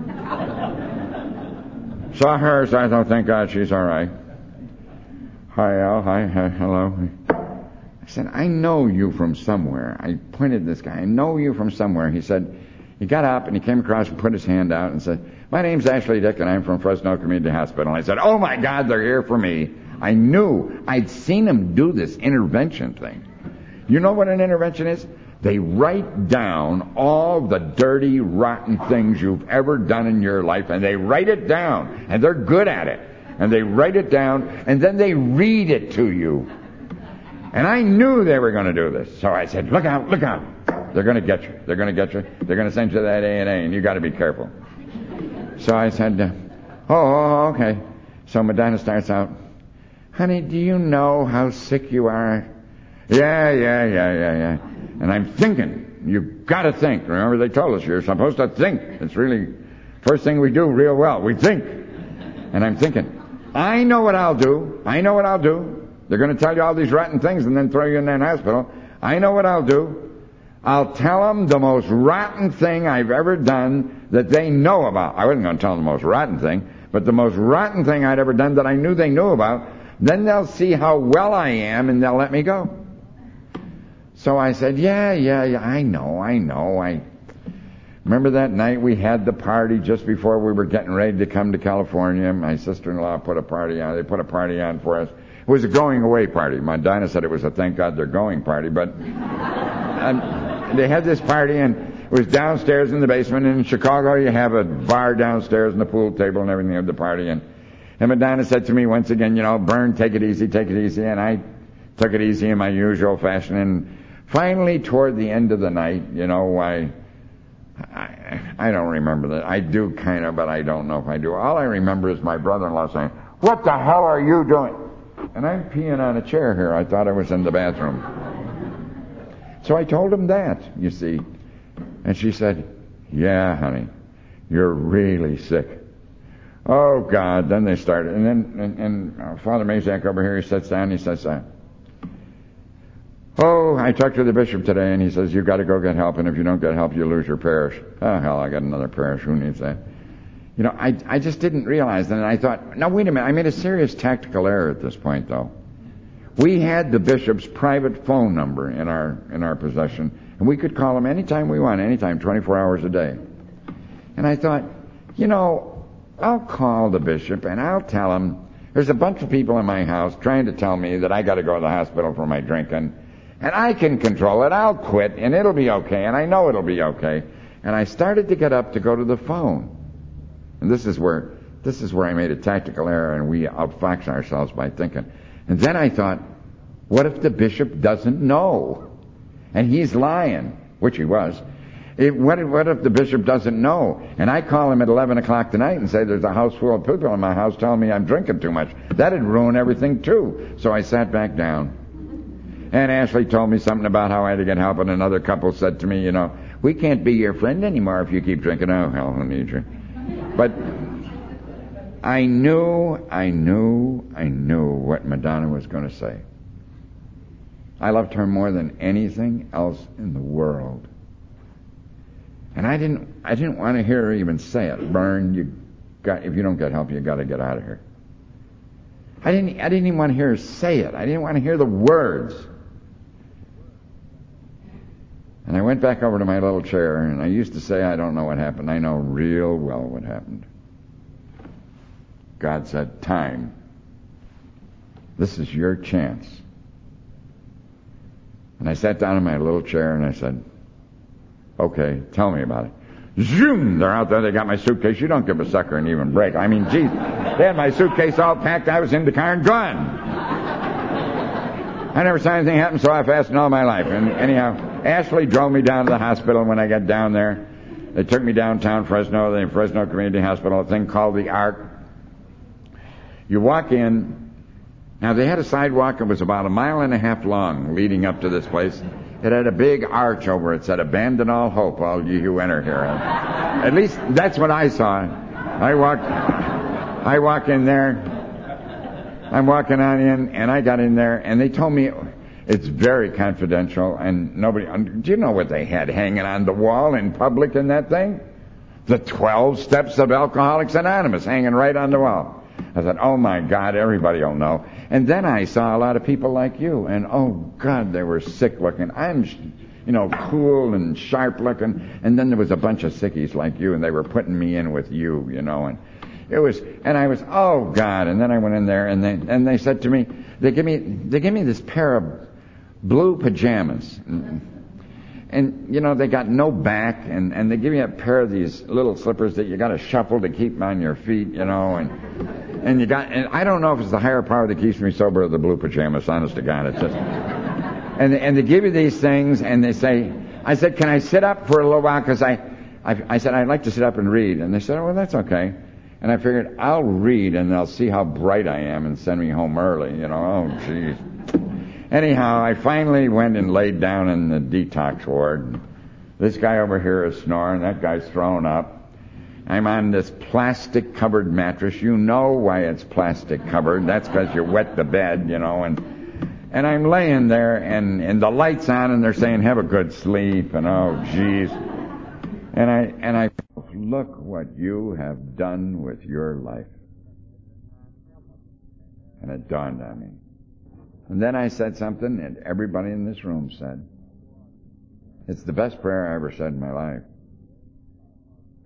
Saw her, so I thought, thank God, she's all right. Hi, Al. Hi, hello. I said, I know you from somewhere. I pointed this guy. I know you from somewhere. He said, he got up and he came across and put his hand out and said, "My name's Ashley Dick and I'm from Fresno Community Hospital." I said, "Oh my God, they're here for me." I knew. I'd seen him do this intervention thing. You know what an intervention is? They write down all the dirty, rotten things you've ever done in your life, and they write it down, and they're good at it. And they write it down, and then they read it to you. And I knew they were going to do this. So I said, look out. They're going to get you. They're going to send you to that A&A, and you got to be careful. So I said, okay. So Madonna starts out, "Honey, do you know how sick you are?" Yeah. And I'm thinking, you've got to think. Remember, they told us you're supposed to think. It's really first thing we do real well. We think. And I'm thinking, I know what I'll do. They're going to tell you all these rotten things and then throw you in that hospital. I know what I'll do. I'll tell them the most rotten thing I've ever done that they know about. I wasn't going to tell them the most rotten thing, but the most rotten thing I'd ever done that I knew they knew about. Then they'll see how well I am and they'll let me go. So I said, yeah, I know. Remember that night we had the party just before we were getting ready to come to California? My sister-in-law put a party on. They put a party on for us. It was a going-away party. My Dinah said it was a thank God they're going party, but they had this party, and it was downstairs in the basement. In Chicago, you have a bar downstairs and a pool table and everything at the party. And Madonna said to me once again, Bern, take it easy. And I took it easy in my usual fashion. And finally, toward the end of the night, I don't remember that. I do kind of, but I don't know if I do. All I remember is my brother-in-law saying, "What the hell are you doing?" And I'm peeing on a chair here. I thought I was in the bathroom. So I told him that, you see. And she said, "Yeah, honey, you're really sick." Oh, God. Then they started. And then Father Mazak over here, he sits down, he says, I talked to the bishop today, and he says, "You've got to go get help, and if you don't get help, you lose your parish." Oh, hell, I got another parish. Who needs that? I just didn't realize that, and I thought, now, wait a minute. I made a serious tactical error at this point, though. We had the bishop's private phone number in our possession, and we could call him anytime we want, anytime, 24 hours a day. And I thought, I'll call the bishop, and I'll tell him, there's a bunch of people in my house trying to tell me that I got to go to the hospital for my drinking, and I can control it. I'll quit, and it'll be okay, and I know it'll be okay. And I started to get up to go to the phone. And this is where I made a tactical error, and we outfox ourselves by thinking. And then I thought, what if the bishop doesn't know? And he's lying, which he was. What if the bishop doesn't know? And I call him at 11 o'clock tonight and say there's a house full of people in my house telling me I'm drinking too much. That'd ruin everything, too. So I sat back down. And Ashley told me something about how I had to get help, and another couple said to me, "We can't be your friend anymore if you keep drinking." Oh, hell, who needs you? But I knew what Madonna was going to say. I loved her more than anything else in the world. And I didn't want to hear her even say it. "Bern, if you don't get help, you got to get out of here." I didn't even want to hear her say it. I didn't want to hear the words. And I went back over to my little chair, and I used to say, I don't know what happened. I know real well what happened. God said, "Time. This is your chance." And I sat down in my little chair, and I said, "Okay, tell me about it." Zoom! They're out there. They got my suitcase. You don't give a sucker an even break. I mean, geez, they had my suitcase all packed. I was in the car and gone. I never saw anything happen so fast in all my life. And anyhow, Ashley drove me down to the hospital. And when I got down there, they took me downtown Fresno, the Fresno Community Hospital, a thing called the Ark. You walk in. Now, they had a sidewalk that was about 1.5 miles long leading up to this place. It had a big arch over it that said, "Abandon all hope, all ye who enter here." At least that's what I saw. I walk in there. I'm walking on in, and I got in there, and they told me it's very confidential, and nobody... Do you know what they had hanging on the wall in public in that thing? The 12 steps of Alcoholics Anonymous hanging right on the wall. I thought, oh my God, everybody will know. And then I saw a lot of people like you, and oh God, they were sick looking. I'm, cool and sharp looking. And then there was a bunch of sickies like you, and they were putting me in with you, and I was, oh God. And then I went in there, and they said to me, they give me this pair of blue pajamas. And they got no back, and they give you a pair of these little slippers that you got to shuffle to keep them on your feet, and I don't know if it's the higher power that keeps me sober or the blue pajamas, honest to God. It's just, and they give you these things, and they say, I said, "Can I sit up for a little while?" Because I said, "I'd like to sit up and read." And they said, "Oh, well, that's okay." And I figured, I'll read, and they'll see how bright I am and send me home early, Oh, geez. Anyhow, I finally went and laid down in the detox ward. This guy over here is snoring. That guy's thrown up. I'm on this plastic-covered mattress. You know why it's plastic-covered. That's because you wet the bed, And I'm laying there, and the light's on, and they're saying, "Have a good sleep," and oh, geez. And I look what you have done with your life. And it dawned on me. And then I said something that everybody in this room said. It's the best prayer I ever said in my life.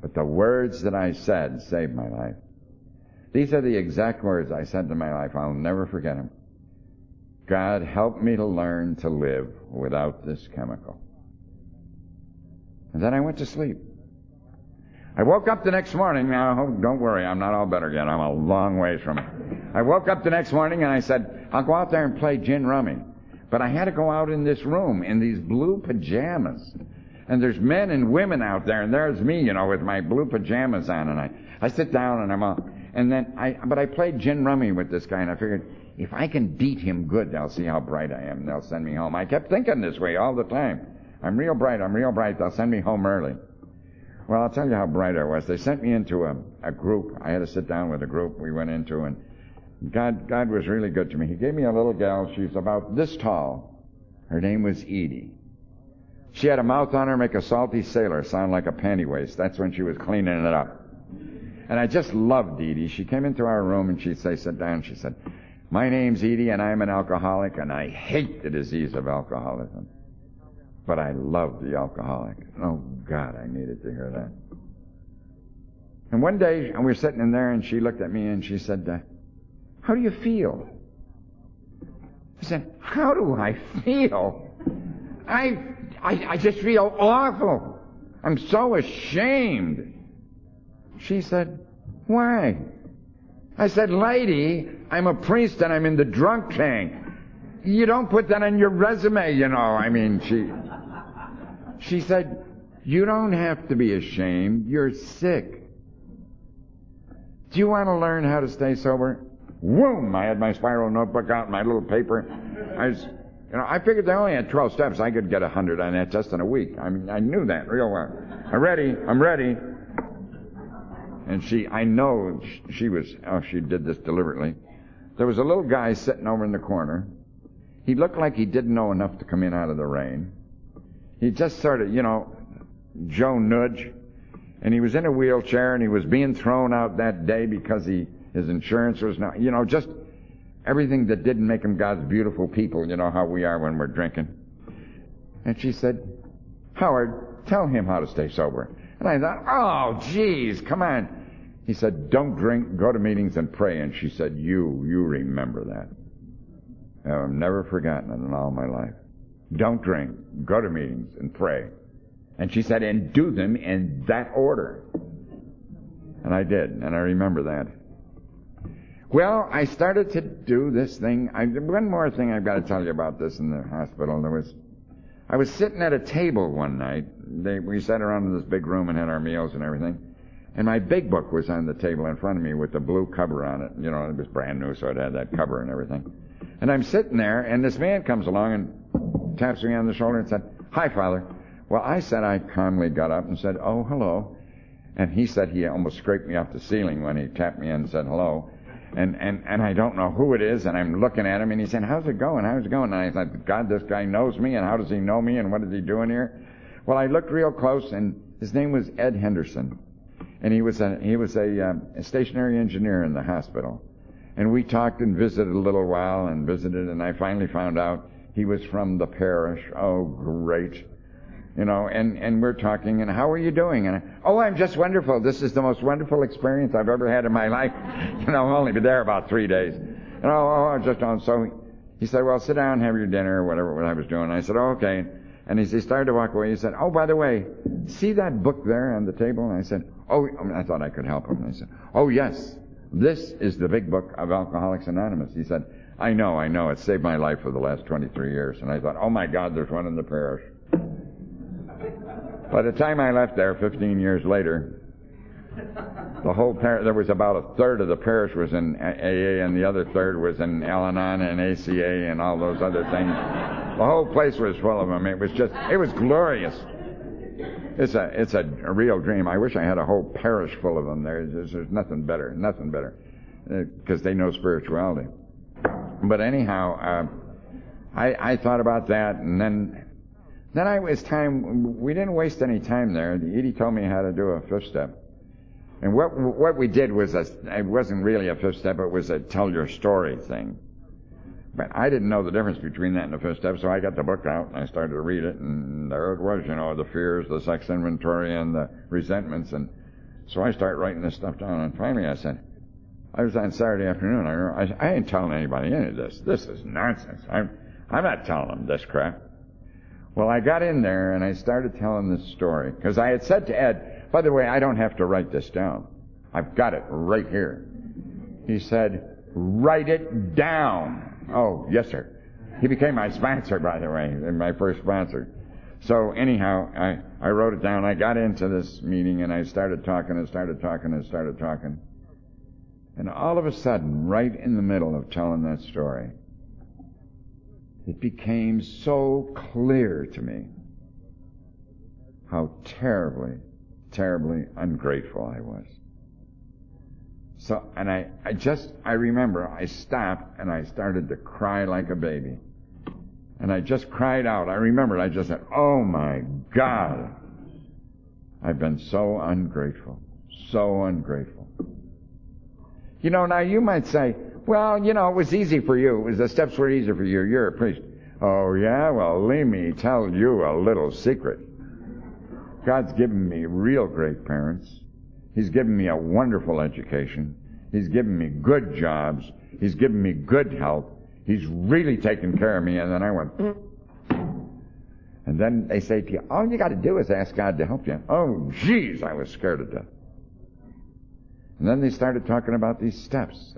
But the words that I said saved my life. These are the exact words I said to my life. I'll never forget them. God, help me to learn to live without this chemical. And then I went to sleep. I woke up the next morning. Now, don't worry, I'm not all better yet. I'm a long ways from it. I woke up the next morning and I said, I'll go out there and play gin rummy. But I had to go out in this room in these blue pajamas. And there's men and women out there, and there's me, with my blue pajamas on. And I sit down and I'm all... And then I played gin rummy with this guy, and I figured, if I can beat him good, they'll see how bright I am, and they'll send me home. I kept thinking this way all the time. I'm real bright, they'll send me home early. Well, I'll tell you how bright I was. They sent me into a group. I had to sit down with a group we went into, and God was really good to me. He gave me a little gal. She's about this tall. Her name was Edie. She had a mouth on her make a salty sailor sound like a panty waist. That's when she was cleaning it up. And I just loved Edie. She came into our room and she'd say, sit down. She said, my name's Edie and I'm an alcoholic and I hate the disease of alcoholism. But I love the alcoholic. Oh, God, I needed to hear that. And one day, we were sitting in there and she looked at me and she said, how do you feel? I said, how do I feel? I just feel awful. I'm so ashamed. She said, why? I said, lady, I'm a priest and I'm in the drunk tank. You don't put that on your resume, She said, you don't have to be ashamed. You're sick. Do you want to learn how to stay sober? Whoom! I had my spiral notebook out, my little paper. I figured they only had 12 steps. I could get 100 on that just in a week. I knew that real well. I'm ready. And she did this deliberately. There was a little guy sitting over in the corner. He looked like he didn't know enough to come in out of the rain. He just sort of, Joe Nudge. And he was in a wheelchair and he was being thrown out that day because his insurance was not, just everything that didn't make him God's beautiful people, how we are when we're drinking. And she said, Howard, tell him how to stay sober. And I thought, oh, geez, come on. He said, don't drink, go to meetings and pray. And she said, you remember that. I've never forgotten it in all my life. Don't drink, go to meetings and pray. And she said, and do them in that order. And I did, and I remember that. Well, I started to do this thing. One more thing I've got to tell you about this in the hospital. I was sitting at a table one night. We sat around in this big room and had our meals and everything. And my big book was on the table in front of me with the blue cover on it. It was brand new, so it had that cover and everything. And I'm sitting there, and this man comes along and taps me on the shoulder and said, hi, Father. Well, I calmly got up and said, oh, hello. And he said he almost scraped me off the ceiling when he tapped me in and said hello. And I don't know who it is, and I'm looking at him, and he said, how's it going? And I thought, God, this guy knows me, and how does he know me, and what is he doing here? Well, I looked real close, and his name was Ed Henderson. And he was a stationary engineer in the hospital. And we talked and visited a little while and I finally found out he was from the parish. Oh, great. And we're talking, and how are you doing? And I'm just wonderful. This is the most wonderful experience I've ever had in my life. I've only been there about 3 days. So he said, well, sit down and have your dinner, what I was doing. I said, oh, okay. And as he started to walk away, he said, oh, by the way, see that book there on the table? And I said, I thought I could help him. And I said, oh, yes, this is the big book of Alcoholics Anonymous. He said, I know, it saved my life for the last 23 years. And I thought, oh, my God, there's one in the parish. By the time I left there, 15 years later, the whole parish, there was about a third of the parish was in AA, and the other third was in Al-Anon and ACA and all those other things. The whole place was full of them. It was glorious. It's a real dream. I wish I had a whole parish full of them. There's nothing better, because they know spirituality. But anyhow, I thought about that, and then we didn't waste any time there. Edie told me how to do a fifth step. And what we did was, it wasn't really a fifth step, it was a tell your story thing. But I didn't know the difference between that and the fifth step, so I got the book out and I started to read it, and there it was, the fears, the sex inventory, and the resentments. And So I start writing this stuff down, and finally I said, I was on Saturday afternoon, I ain't telling anybody any of this. This is nonsense. I'm not telling them this crap. Well, I got in there and I started telling this story, because I had said to Ed, by the way, I don't have to write this down. I've got it right here. He said, write it down. Oh, yes, sir. He became my sponsor, by the way, my first sponsor. So anyhow, I wrote it down. I got into this meeting and I started talking. And all of a sudden, right in the middle of telling that story, it became so clear to me how terribly, terribly ungrateful I was. So, and I remember I stopped and I started to cry like a baby. And I just cried out. I remembered, I just said, oh my God, I've been so ungrateful. So ungrateful. You know, now you might say, well, you know, it was easy for you. The steps were easy for you. You're a priest. Oh yeah? Well, let me tell you a little secret. God's given me real great parents. He's given me a wonderful education. He's given me good jobs. He's given me good health. He's really taken care of me. And then I went, and then they say to you, all you got to do is ask God to help you. Oh, geez, I was scared to death. And then they started talking about these steps.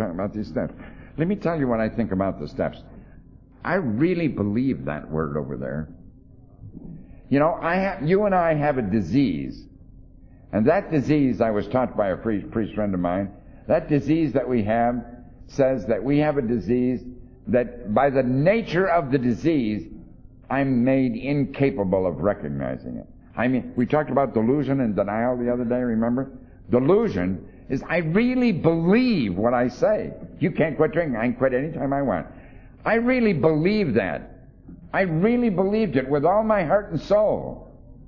Let me tell you what I think about the steps. I really believe that word over there. You know, you and I have a disease. And that disease, I was taught by a priest friend of mine, that disease that we have says that we have a disease that by the nature of the disease, I'm made incapable of recognizing it. I mean, we talked about delusion and denial the other day, remember? Delusion is I really believe what I say. You can't quit drinking. I can quit anytime I want. I really believe that. I really believed it with all my heart and soul.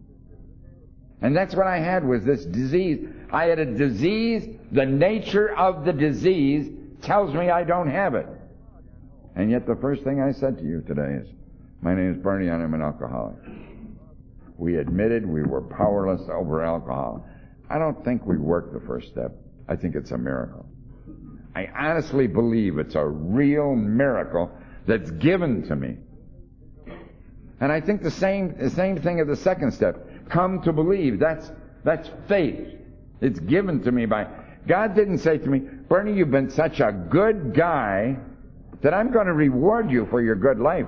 And that's what I had, was this disease. I had a disease. The nature of the disease tells me I don't have it. And yet the first thing I said to you today is, my name is Bernie and I'm an alcoholic. We admitted we were powerless over alcohol. I don't think we worked the first step. I think it's a miracle. I honestly believe it's a real miracle that's given to me. And I think the same thing of the second step. Come to believe. That's faith. It's given to me by... God didn't say to me, Bernie, you've been such a good guy that I'm going to reward you for your good life.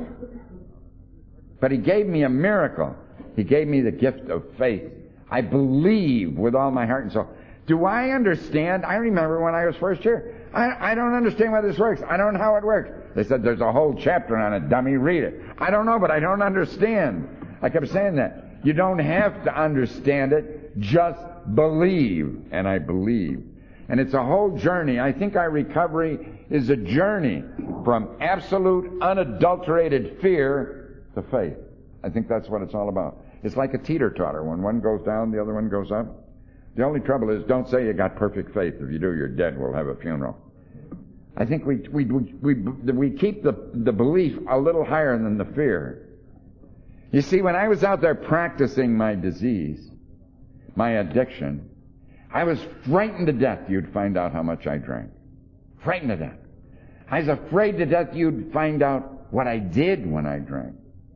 But He gave me a miracle. He gave me the gift of faith. I believe with all my heart and soul. Do I understand? I remember when I was first here. I don't understand how this works. I don't know how it works. They said, there's a whole chapter on it, dummy, read it. I don't know, but I don't understand. I kept saying that. You don't have to understand it. Just believe. And I believe. And it's a whole journey. I think our recovery is a journey from absolute, unadulterated fear to faith. I think that's what it's all about. It's like a teeter-totter. When one goes down, the other one goes up. The only trouble is, don't say you got perfect faith. If you do, you're dead. We'll have a funeral. I think we keep the belief a little higher than the fear. You see, when I was out there practicing my disease, my addiction, I was frightened to death you'd find out how much I drank. Frightened to death. I was afraid to death you'd find out what I did when I drank.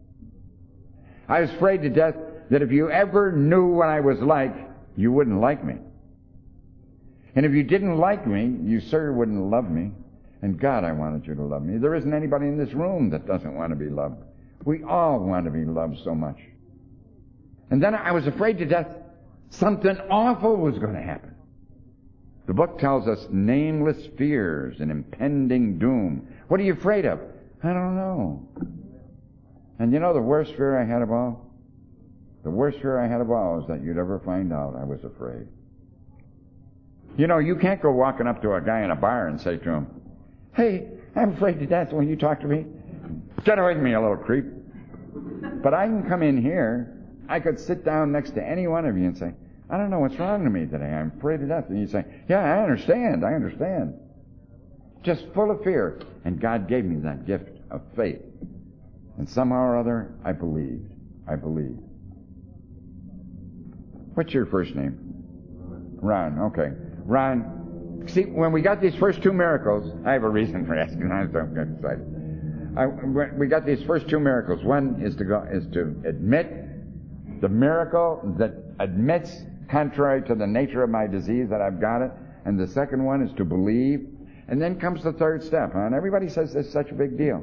I was afraid to death that if you ever knew what I was like, you wouldn't like me. And if you didn't like me, you sure wouldn't love me. And God, I wanted you to love me. There isn't anybody in this room that doesn't want to be loved. We all want to be loved so much. And then I was afraid to death something awful was going to happen. The book tells us nameless fears and impending doom. What are you afraid of? I don't know. And you know the worst fear I had of all? The worst fear I had of all is that you'd ever find out I was afraid. You know, you can't go walking up to a guy in a bar and say to him, hey, I'm afraid to death when you talk to me. Get away from me, you little creep. But I can come in here, I could sit down next to any one of you and say, I don't know what's wrong to me today. I'm afraid to death. And you say, yeah, I understand. Just full of fear. And God gave me that gift of faith. And somehow or other, I believed. What's your first name? Ron, okay. Ron, see, when we got these first two miracles, I have a reason for asking. I'm so excited. We got these first two miracles. One is to admit the miracle that admits, contrary to the nature of my disease, that I've got it. And the second one is to believe. And then comes the third step. And everybody says this is such a big deal.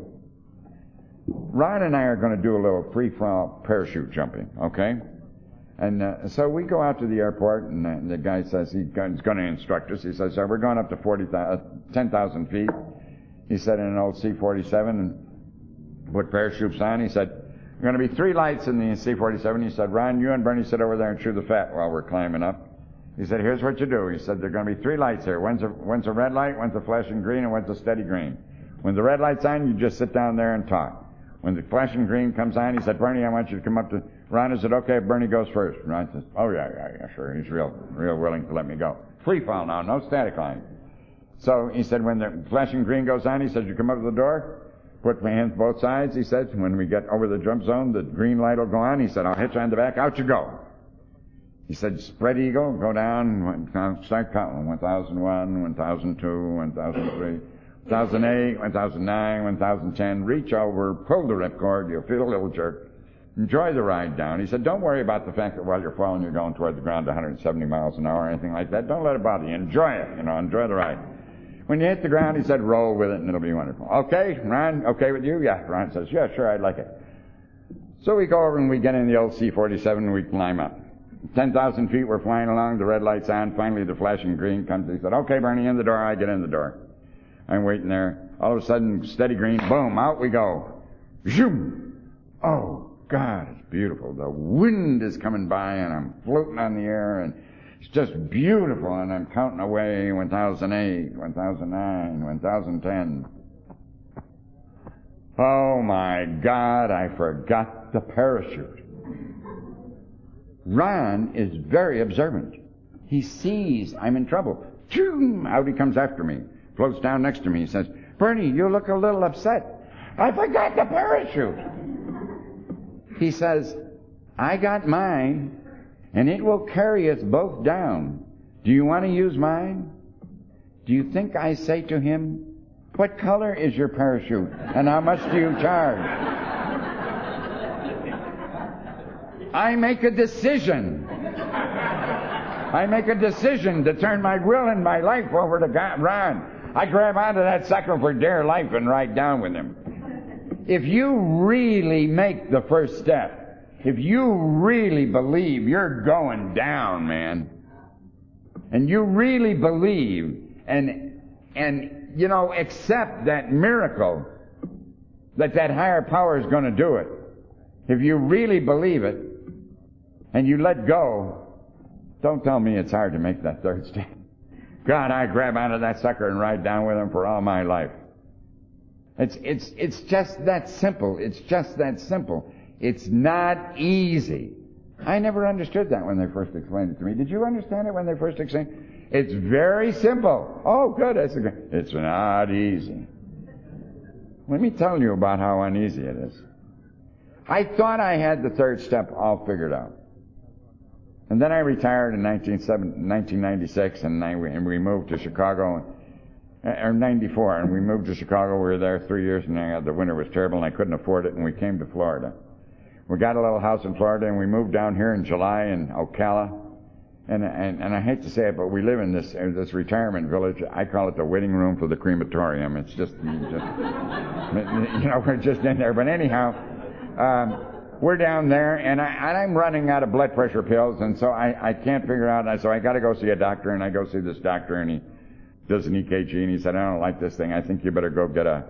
Ron and I are going to do a little free-fall parachute jumping, okay? And so we go out to the airport, and the guy says he's going to instruct us. He says, so we're going up to 10,000 feet. He said in an old C-47, and put parachutes on. He said, there are going to be 3 lights in the C-47. He said, Ron, you and Bernie sit over there and chew the fat while we're climbing up. He said, here's what you do. He said, there are going to be 3 lights here. One's a red light, one's a flashing green, and one's a steady green. When the red light's on, you just sit down there and talk. When the flashing green comes on, he said, Bernie, I want you to come up to... Ron, is it okay if Bernie goes first? Ron says, oh, yeah, sure. He's real willing to let me go. Free fall now, no static line. So he said, when the flashing green goes on, he said, you come up to the door, put my hands both sides. He said, when we get over the jump zone, the green light will go on. He said, I'll hit you on the back. Out you go. He said, spread eagle, go down, start counting. 1001, 1002, 1003, 1008, 1009, 1010. Reach over, pull the ripcord, you'll feel a little jerk. Enjoy the ride down. He said, don't worry about the fact that while you're falling, you're going toward the ground 170 miles an hour or anything like that. Don't let it bother you. Enjoy it, enjoy the ride. When you hit the ground, he said, roll with it and it'll be wonderful. Okay, Ron, okay with you? Yeah, Ron says, yeah, sure, I'd like it. So we go over and we get in the old C-47 and we climb up. 10,000 feet, we're flying along, the red light's on, finally the flashing green comes. He said, okay, Bernie, in the door. I get in the door. I'm waiting there. All of a sudden, steady green, boom, out we go. Zoom! Oh, God, it's beautiful. The wind is coming by and I'm floating on the air and it's just beautiful, and I'm counting away 1008, 1009, 1010. Oh my God, I forgot the parachute. Ron is very observant. He sees I'm in trouble. Choom! Out he comes after me. Floats down next to me. He says, Bernie, you look a little upset. I forgot the parachute. He says, I got mine, and it will carry us both down. Do you want to use mine? Do you think I say to him, what color is your parachute, and how much do you charge? I make a decision. I make a decision to turn my will and my life over to Ron. I grab onto that sucker for dear life and ride down with him. If you really make the first step, if you really believe you're going down, man, and you really believe and accept that miracle, that higher power is going to do it, if you really believe it, and you let go, don't tell me it's hard to make that third step. God, I grab onto that sucker and ride down with him for all my life. It's just that simple. It's just that simple. It's not easy. I never understood that when they first explained it to me. Did you understand it when they first explained it? It's very simple. Oh, good. It's not easy. Let me tell you about how uneasy it is. I thought I had the third step all figured out. And then I retired in 1996, and we moved to Chicago, or 94, and we moved to Chicago. We were there 3 years, and the winter was terrible, and I couldn't afford it, and we came to Florida. We got a little house in Florida, and we moved down here in July in Ocala. And I hate to say it, but we live in this retirement village. I call it the waiting room for the crematorium. It's just we're just in there. But anyhow, we're down there, and I'm running out of blood pressure pills, and so I can't figure out. So I got to go see a doctor, and I go see this doctor, and he does an EKG, and he said, I don't like this thing. I think you better go get a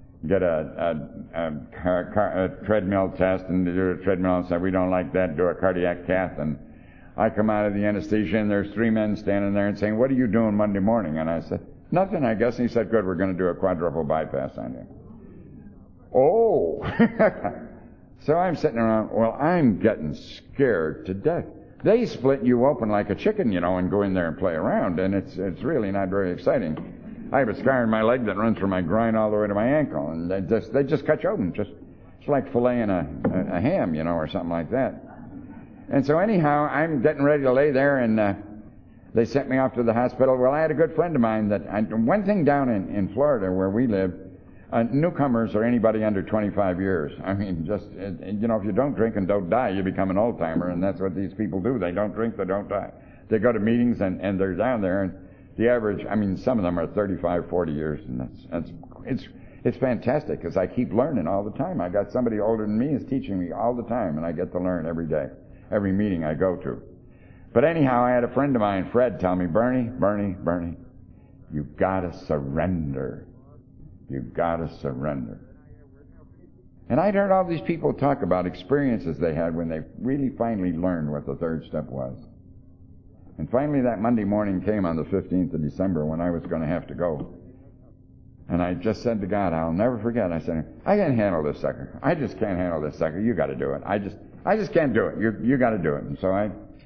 treadmill test, and do a treadmill, and said, we don't like that. Do a cardiac cath. And I come out of the anesthesia, and there's 3 men standing there and saying, what are you doing Monday morning? And I said, nothing, I guess. And he said, good, we're going to do a quadruple bypass on you. Oh! So I'm sitting around, well, I'm getting scared to death. They split you open like a chicken, and go in there and play around, and it's really not very exciting. I have a scar in my leg that runs from my groin all the way to my ankle, and they just cut you open. It's like filleting a ham, or something like that. And so anyhow, I'm getting ready to lay there, and they sent me off to the hospital. Well, I had a good friend of mine one thing down in Florida where we live, newcomers or anybody under 25 years. I mean, just, if you don't drink and don't die, you become an old timer, and that's what these people do. They don't drink, they don't die. They go to meetings and they're down there, and the average, some of them are 35, 40 years, and it's fantastic because I keep learning all the time. I got somebody older than me is teaching me all the time, and I get to learn every day, every meeting I go to. But anyhow, I had a friend of mine, Fred, tell me, Bernie, you've got to surrender. You've got to surrender. And I'd heard all these people talk about experiences they had when they really finally learned what the third step was. And finally that Monday morning came on the 15th of December when I was going to have to go. And I just said to God, I'll never forget, I said, I can't handle this sucker. I just can't handle this sucker. You got to do it. I just can't do it. You got to do it. And so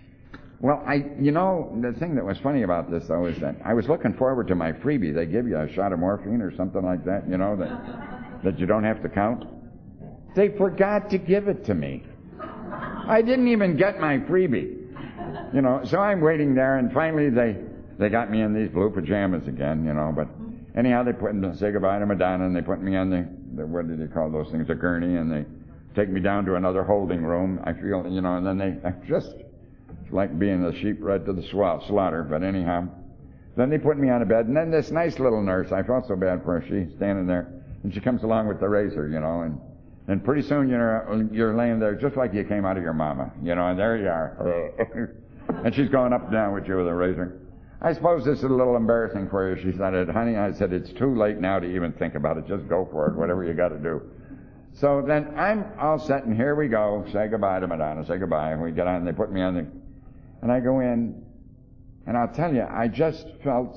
the thing that was funny about this, though, is that I was looking forward to my freebie. They give you a shot of morphine or something like that, that you don't have to count. They forgot to give it to me. I didn't even get my freebie. So I'm waiting there, and finally they got me in these blue pajamas again, but anyhow, they say goodbye to Madonna, and they put me on the what do they call those things, a gurney, and they take me down to another holding room. I feel, and then I just like being the sheep led to the slaughter, but anyhow. Then they put me on a bed, and then this nice little nurse, I felt so bad for her, she's standing there, and she comes along with the razor, and pretty soon, you're laying there just like you came out of your mama, and there you are. And she's going up and down with you with a razor. I suppose this is a little embarrassing for you. She said, honey, I said, it's too late now to even think about it. Just go for it, whatever you got to do. So then I'm all set, and here we go. Say goodbye to Madonna. Say goodbye. And we get on, they put me on and I go in, and I'll tell you, I just felt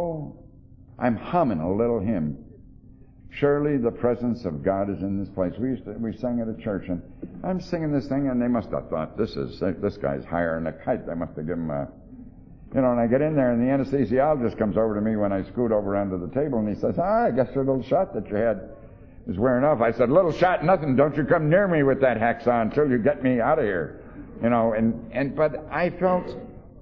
I'm humming a little hymn. Surely the presence of God is in this place. We sang at a church, and I'm singing this thing, and they must have thought, this guy's higher than a kite. They must have given him and I get in there, and the anesthesiologist comes over to me when I scoot over onto the table, and he says, I guess your little shot that you had is wearing off. I said, little shot, nothing. Don't you come near me with that hacksaw until you get me out of here. But I felt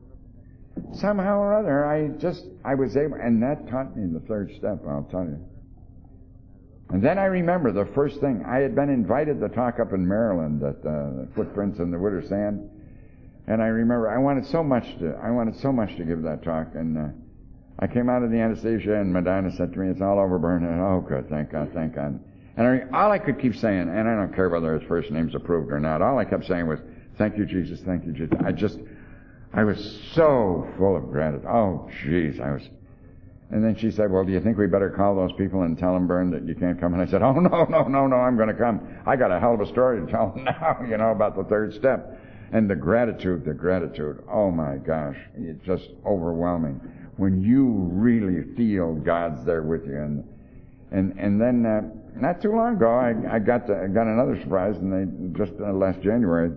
somehow or other, I was able, and that taught me the third step, I'll tell you. And then I remember the first thing, I had been invited to talk up in Maryland at Footprints in the Winter Sand, and I remember I wanted so much to give that talk, and I came out of the anesthesia, and Madonna said to me, it's all over, Bern. And oh, good, thank God, thank God. And all I could keep saying, and I don't care whether his first name's approved or not, all I kept saying was, thank you, Jesus, thank you, Jesus. I was so full of gratitude. Oh, jeez, And then she said, well, do you think we better call those people and tell them, Bern, that you can't come? And I said, oh, no, I'm going to come. I got a hell of a story to tell them now, about the third step. And the gratitude, oh my gosh, it's just overwhelming. When you really feel God's there with you. And then, not too long ago, I got another surprise, and they, just last January,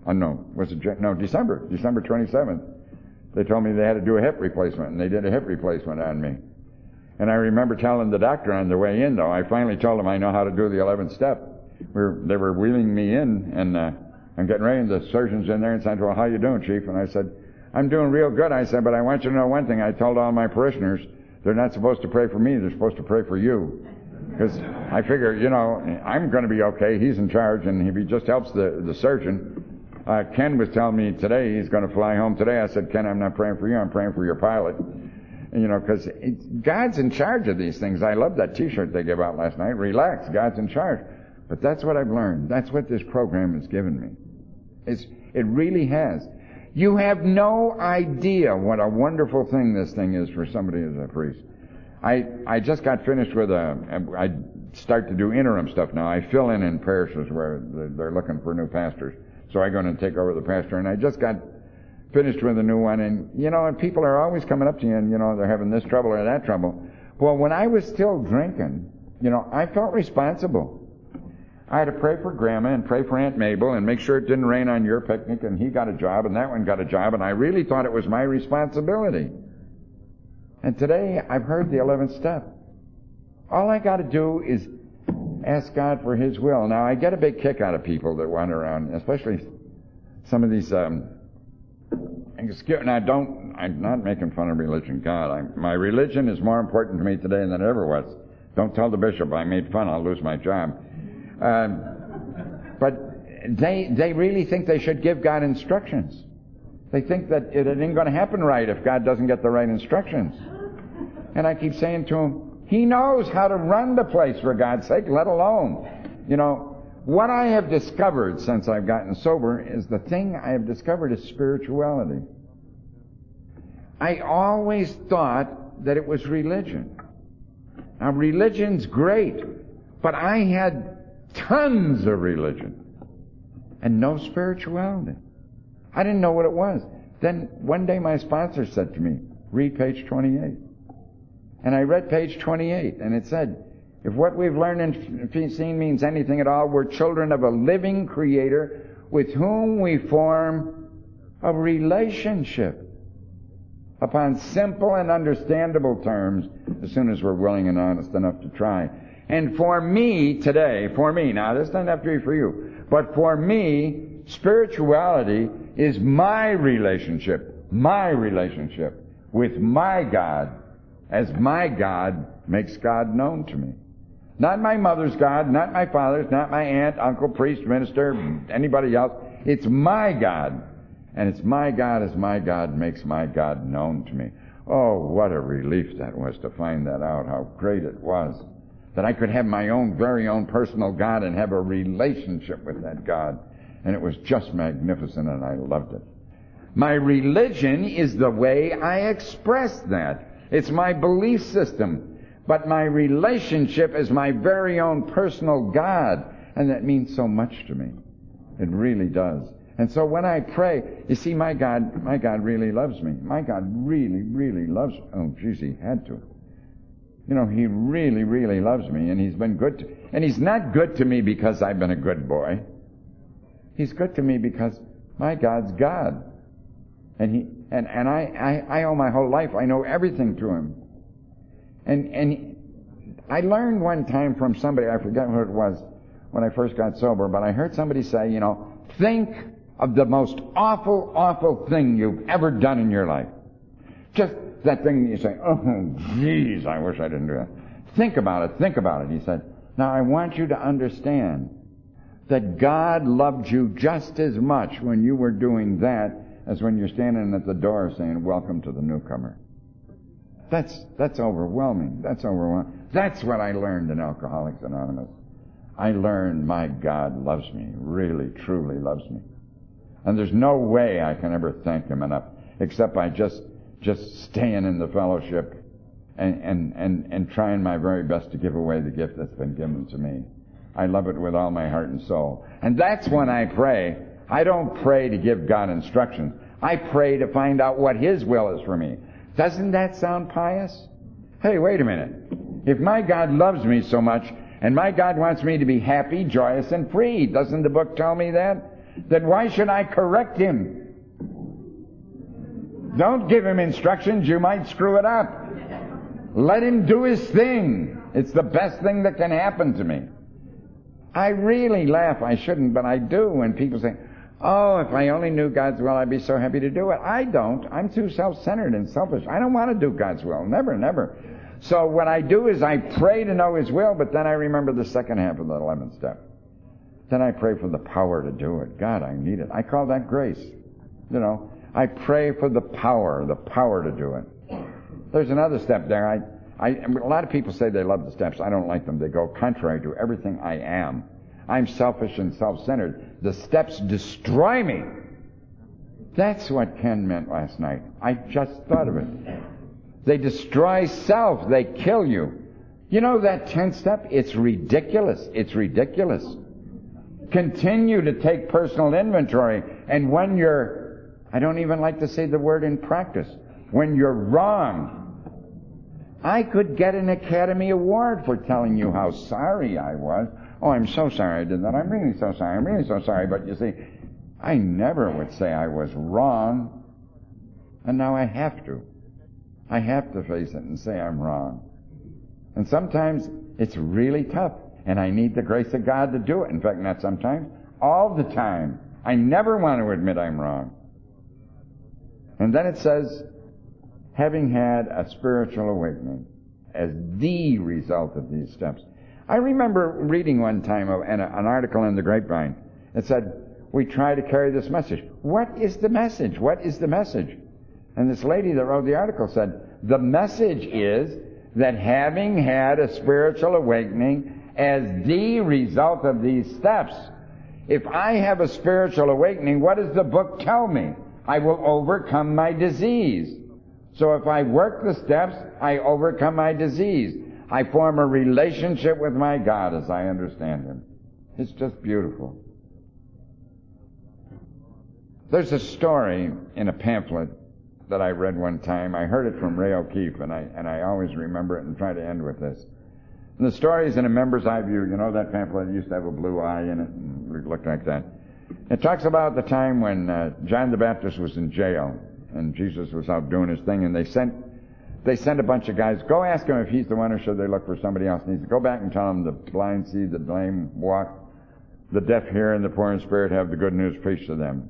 December 27th, they told me they had to do a hip replacement, and they did a hip replacement on me. And I remember telling the doctor on the way in, though, I finally told him I know how to do the 11th step. They were wheeling me in, and I'm getting ready, and the surgeon's in there and said, well, how you doing, Chief? And I said, I'm doing real good. I said, but I want you to know one thing. I told all my parishioners, they're not supposed to pray for me, they're supposed to pray for you. Because I figure, I'm going to be okay. He's in charge, and if he just helps the surgeon. Ken was telling me today he's going to fly home today. I said, Ken, I'm not praying for you. I'm praying for your pilot. And, because God's in charge of these things. I love that T-shirt they gave out last night. Relax, God's in charge. But that's what I've learned. That's what this program has given me. It really has. You have no idea what a wonderful thing this thing is for somebody as a priest. I just got finished with I start to do interim stuff now. I fill in parishes where they're looking for new pastors. So I go in and take over the pastor, and I just got finished with a new one, and and people are always coming up to you, and they're having this trouble or that trouble. Well, when I was still drinking, I felt responsible. I had to pray for Grandma and pray for Aunt Mabel and make sure it didn't rain on your picnic, and he got a job and that one got a job, and I really thought it was my responsibility. And today I've heard the 11th step. All I got to do is ask God for His will. Now, I get a big kick out of people that wander around, especially some of these I'm not making fun of religion, God. My religion is more important to me today than it ever was. Don't tell the bishop I made fun, I'll lose my job. But they really think they should give God instructions. They think that it ain't going to happen right if God doesn't get the right instructions. And I keep saying to him, he knows how to run the place, for God's sake, let alone. What I have discovered since I've gotten sober is the thing I have discovered is spirituality. I always thought that it was religion. Now, religion's great, but I had tons of religion and no spirituality. I didn't know what it was. Then one day my sponsor said to me, read page 28. And I read page 28, and it said, if what we've learned and seen means anything at all, we're children of a living Creator with whom we form a relationship upon simple and understandable terms as soon as we're willing and honest enough to try. And for me today, now this doesn't have to be for you, but for me, spirituality is my relationship with my God, as my God makes God known to me. Not my mother's God, not my father's, not my aunt, uncle, priest, minister, anybody else. It's my God. And it's my God as my God makes my God known to me. Oh, what a relief that was to find that out, how great it was. That I could have my own, very own personal God and have a relationship with that God. And it was just magnificent, and I loved it. My religion is the way I express that. It's my belief system. But my relationship is my very own personal God. And that means so much to me. It really does. And so when I pray, you see, my God really loves me. My God really, really loves me. Oh, geez, he had to. He really, really loves me, and he's been good to me. And he's not good to me because I've been a good boy. He's good to me because my God's God. And I owe my whole life. I know everything to him. And I learned one time from somebody, I forget who it was when I first got sober, but I heard somebody say, think of the most awful, awful thing you've ever done in your life. Just that thing you say, oh, geez, I wish I didn't do that. Think about it. He said, now I want you to understand that God loved you just as much when you were doing that as when you're standing at the door saying, welcome to the newcomer. That's overwhelming. That's overwhelming. That's what I learned in Alcoholics Anonymous. I learned my God loves me, really, truly loves me. And there's no way I can ever thank him enough, except by just staying in the fellowship and trying my very best to give away the gift that's been given to me. I love it with all my heart and soul. And that's when I pray. I don't pray to give God instructions. I pray to find out what his will is for me. Doesn't that sound pious? Hey, wait a minute. If my God loves me so much, and my God wants me to be happy, joyous, and free, doesn't the book tell me that? Then why should I correct him? Don't give him instructions. You might screw it up. Let him do his thing. It's the best thing that can happen to me. I really laugh. I shouldn't, but I do when people say, oh, if I only knew God's will, I'd be so happy to do it. I don't. I'm too self-centered and selfish. I don't want to do God's will. Never, never. So what I do is I pray to know his will, but then I remember the second half of the 11th step. Then I pray for the power to do it. God, I need it. I call that grace. I pray for the power to do it. There's another step there. A lot of people say they love the steps. I don't like them. They go contrary to everything I am. I'm selfish and self-centered. The steps destroy me. That's what Ken meant last night. I just thought of it. They destroy self. They kill you. You know that 10th step? It's ridiculous. It's ridiculous. Continue to take personal inventory. And when I don't even like to say the word in practice, when you're wrong, I could get an Academy Award for telling you how sorry I was. Oh, I'm so sorry I did that. I'm really so sorry. I'm really so sorry. But you see, I never would say I was wrong. And now I have to. I have to face it and say I'm wrong. And sometimes it's really tough. And I need the grace of God to do it. In fact, not sometimes, all the time. I never want to admit I'm wrong. And then it says, having had a spiritual awakening as the result of these steps. I remember reading one time an article in the Grapevine. It said, we try to carry this message. What is the message? What is the message? And this lady that wrote the article said, the message is that having had a spiritual awakening as the result of these steps, if I have a spiritual awakening, what does the book tell me? I will overcome my disease. So if I work the steps, I overcome my disease. I form a relationship with my God as I understand Him. It's just beautiful. There's a story in a pamphlet that I read one time. I heard it from Ray O'Keefe, and I always remember it and try to end with this. And the story is in a member's eye view. You know that pamphlet used to have a blue eye in it, and it looked like that. It talks about the time when John the Baptist was in jail, and Jesus was out doing his thing, and they sent a bunch of guys, go ask him if he's the one or should they look for somebody else. And he said, go back and tell him the blind see, the lame walk, the deaf hear, and the poor in spirit have the good news preached to them.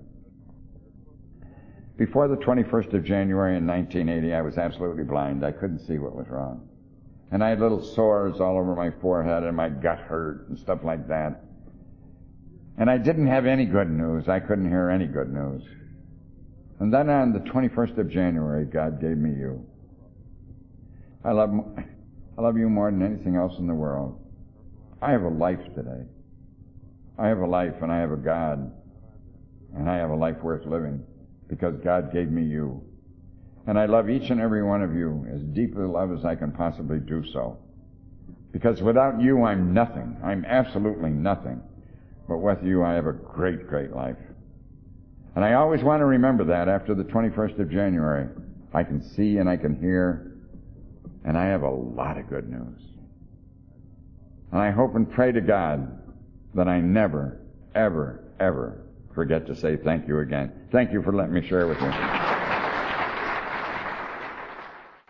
Before the 21st of January in 1980, I was absolutely blind. I couldn't see what was wrong. And I had little sores all over my forehead, and my gut hurt and stuff like that. And I didn't have any good news. I couldn't hear any good news. And then on the 21st of January, God gave me you. I love you more than anything else in the world. I have a life today. I have a life, and I have a God. And I have a life worth living because God gave me you. And I love each and every one of you as deeply love as I can possibly do so. Because without you, I'm nothing. I'm absolutely nothing. But with you, I have a great, great life. And I always want to remember that after the 21st of January. I can see and I can hear, and I have a lot of good news. And I hope and pray to God that I never, ever, ever forget to say thank you again. Thank you for letting me share with you.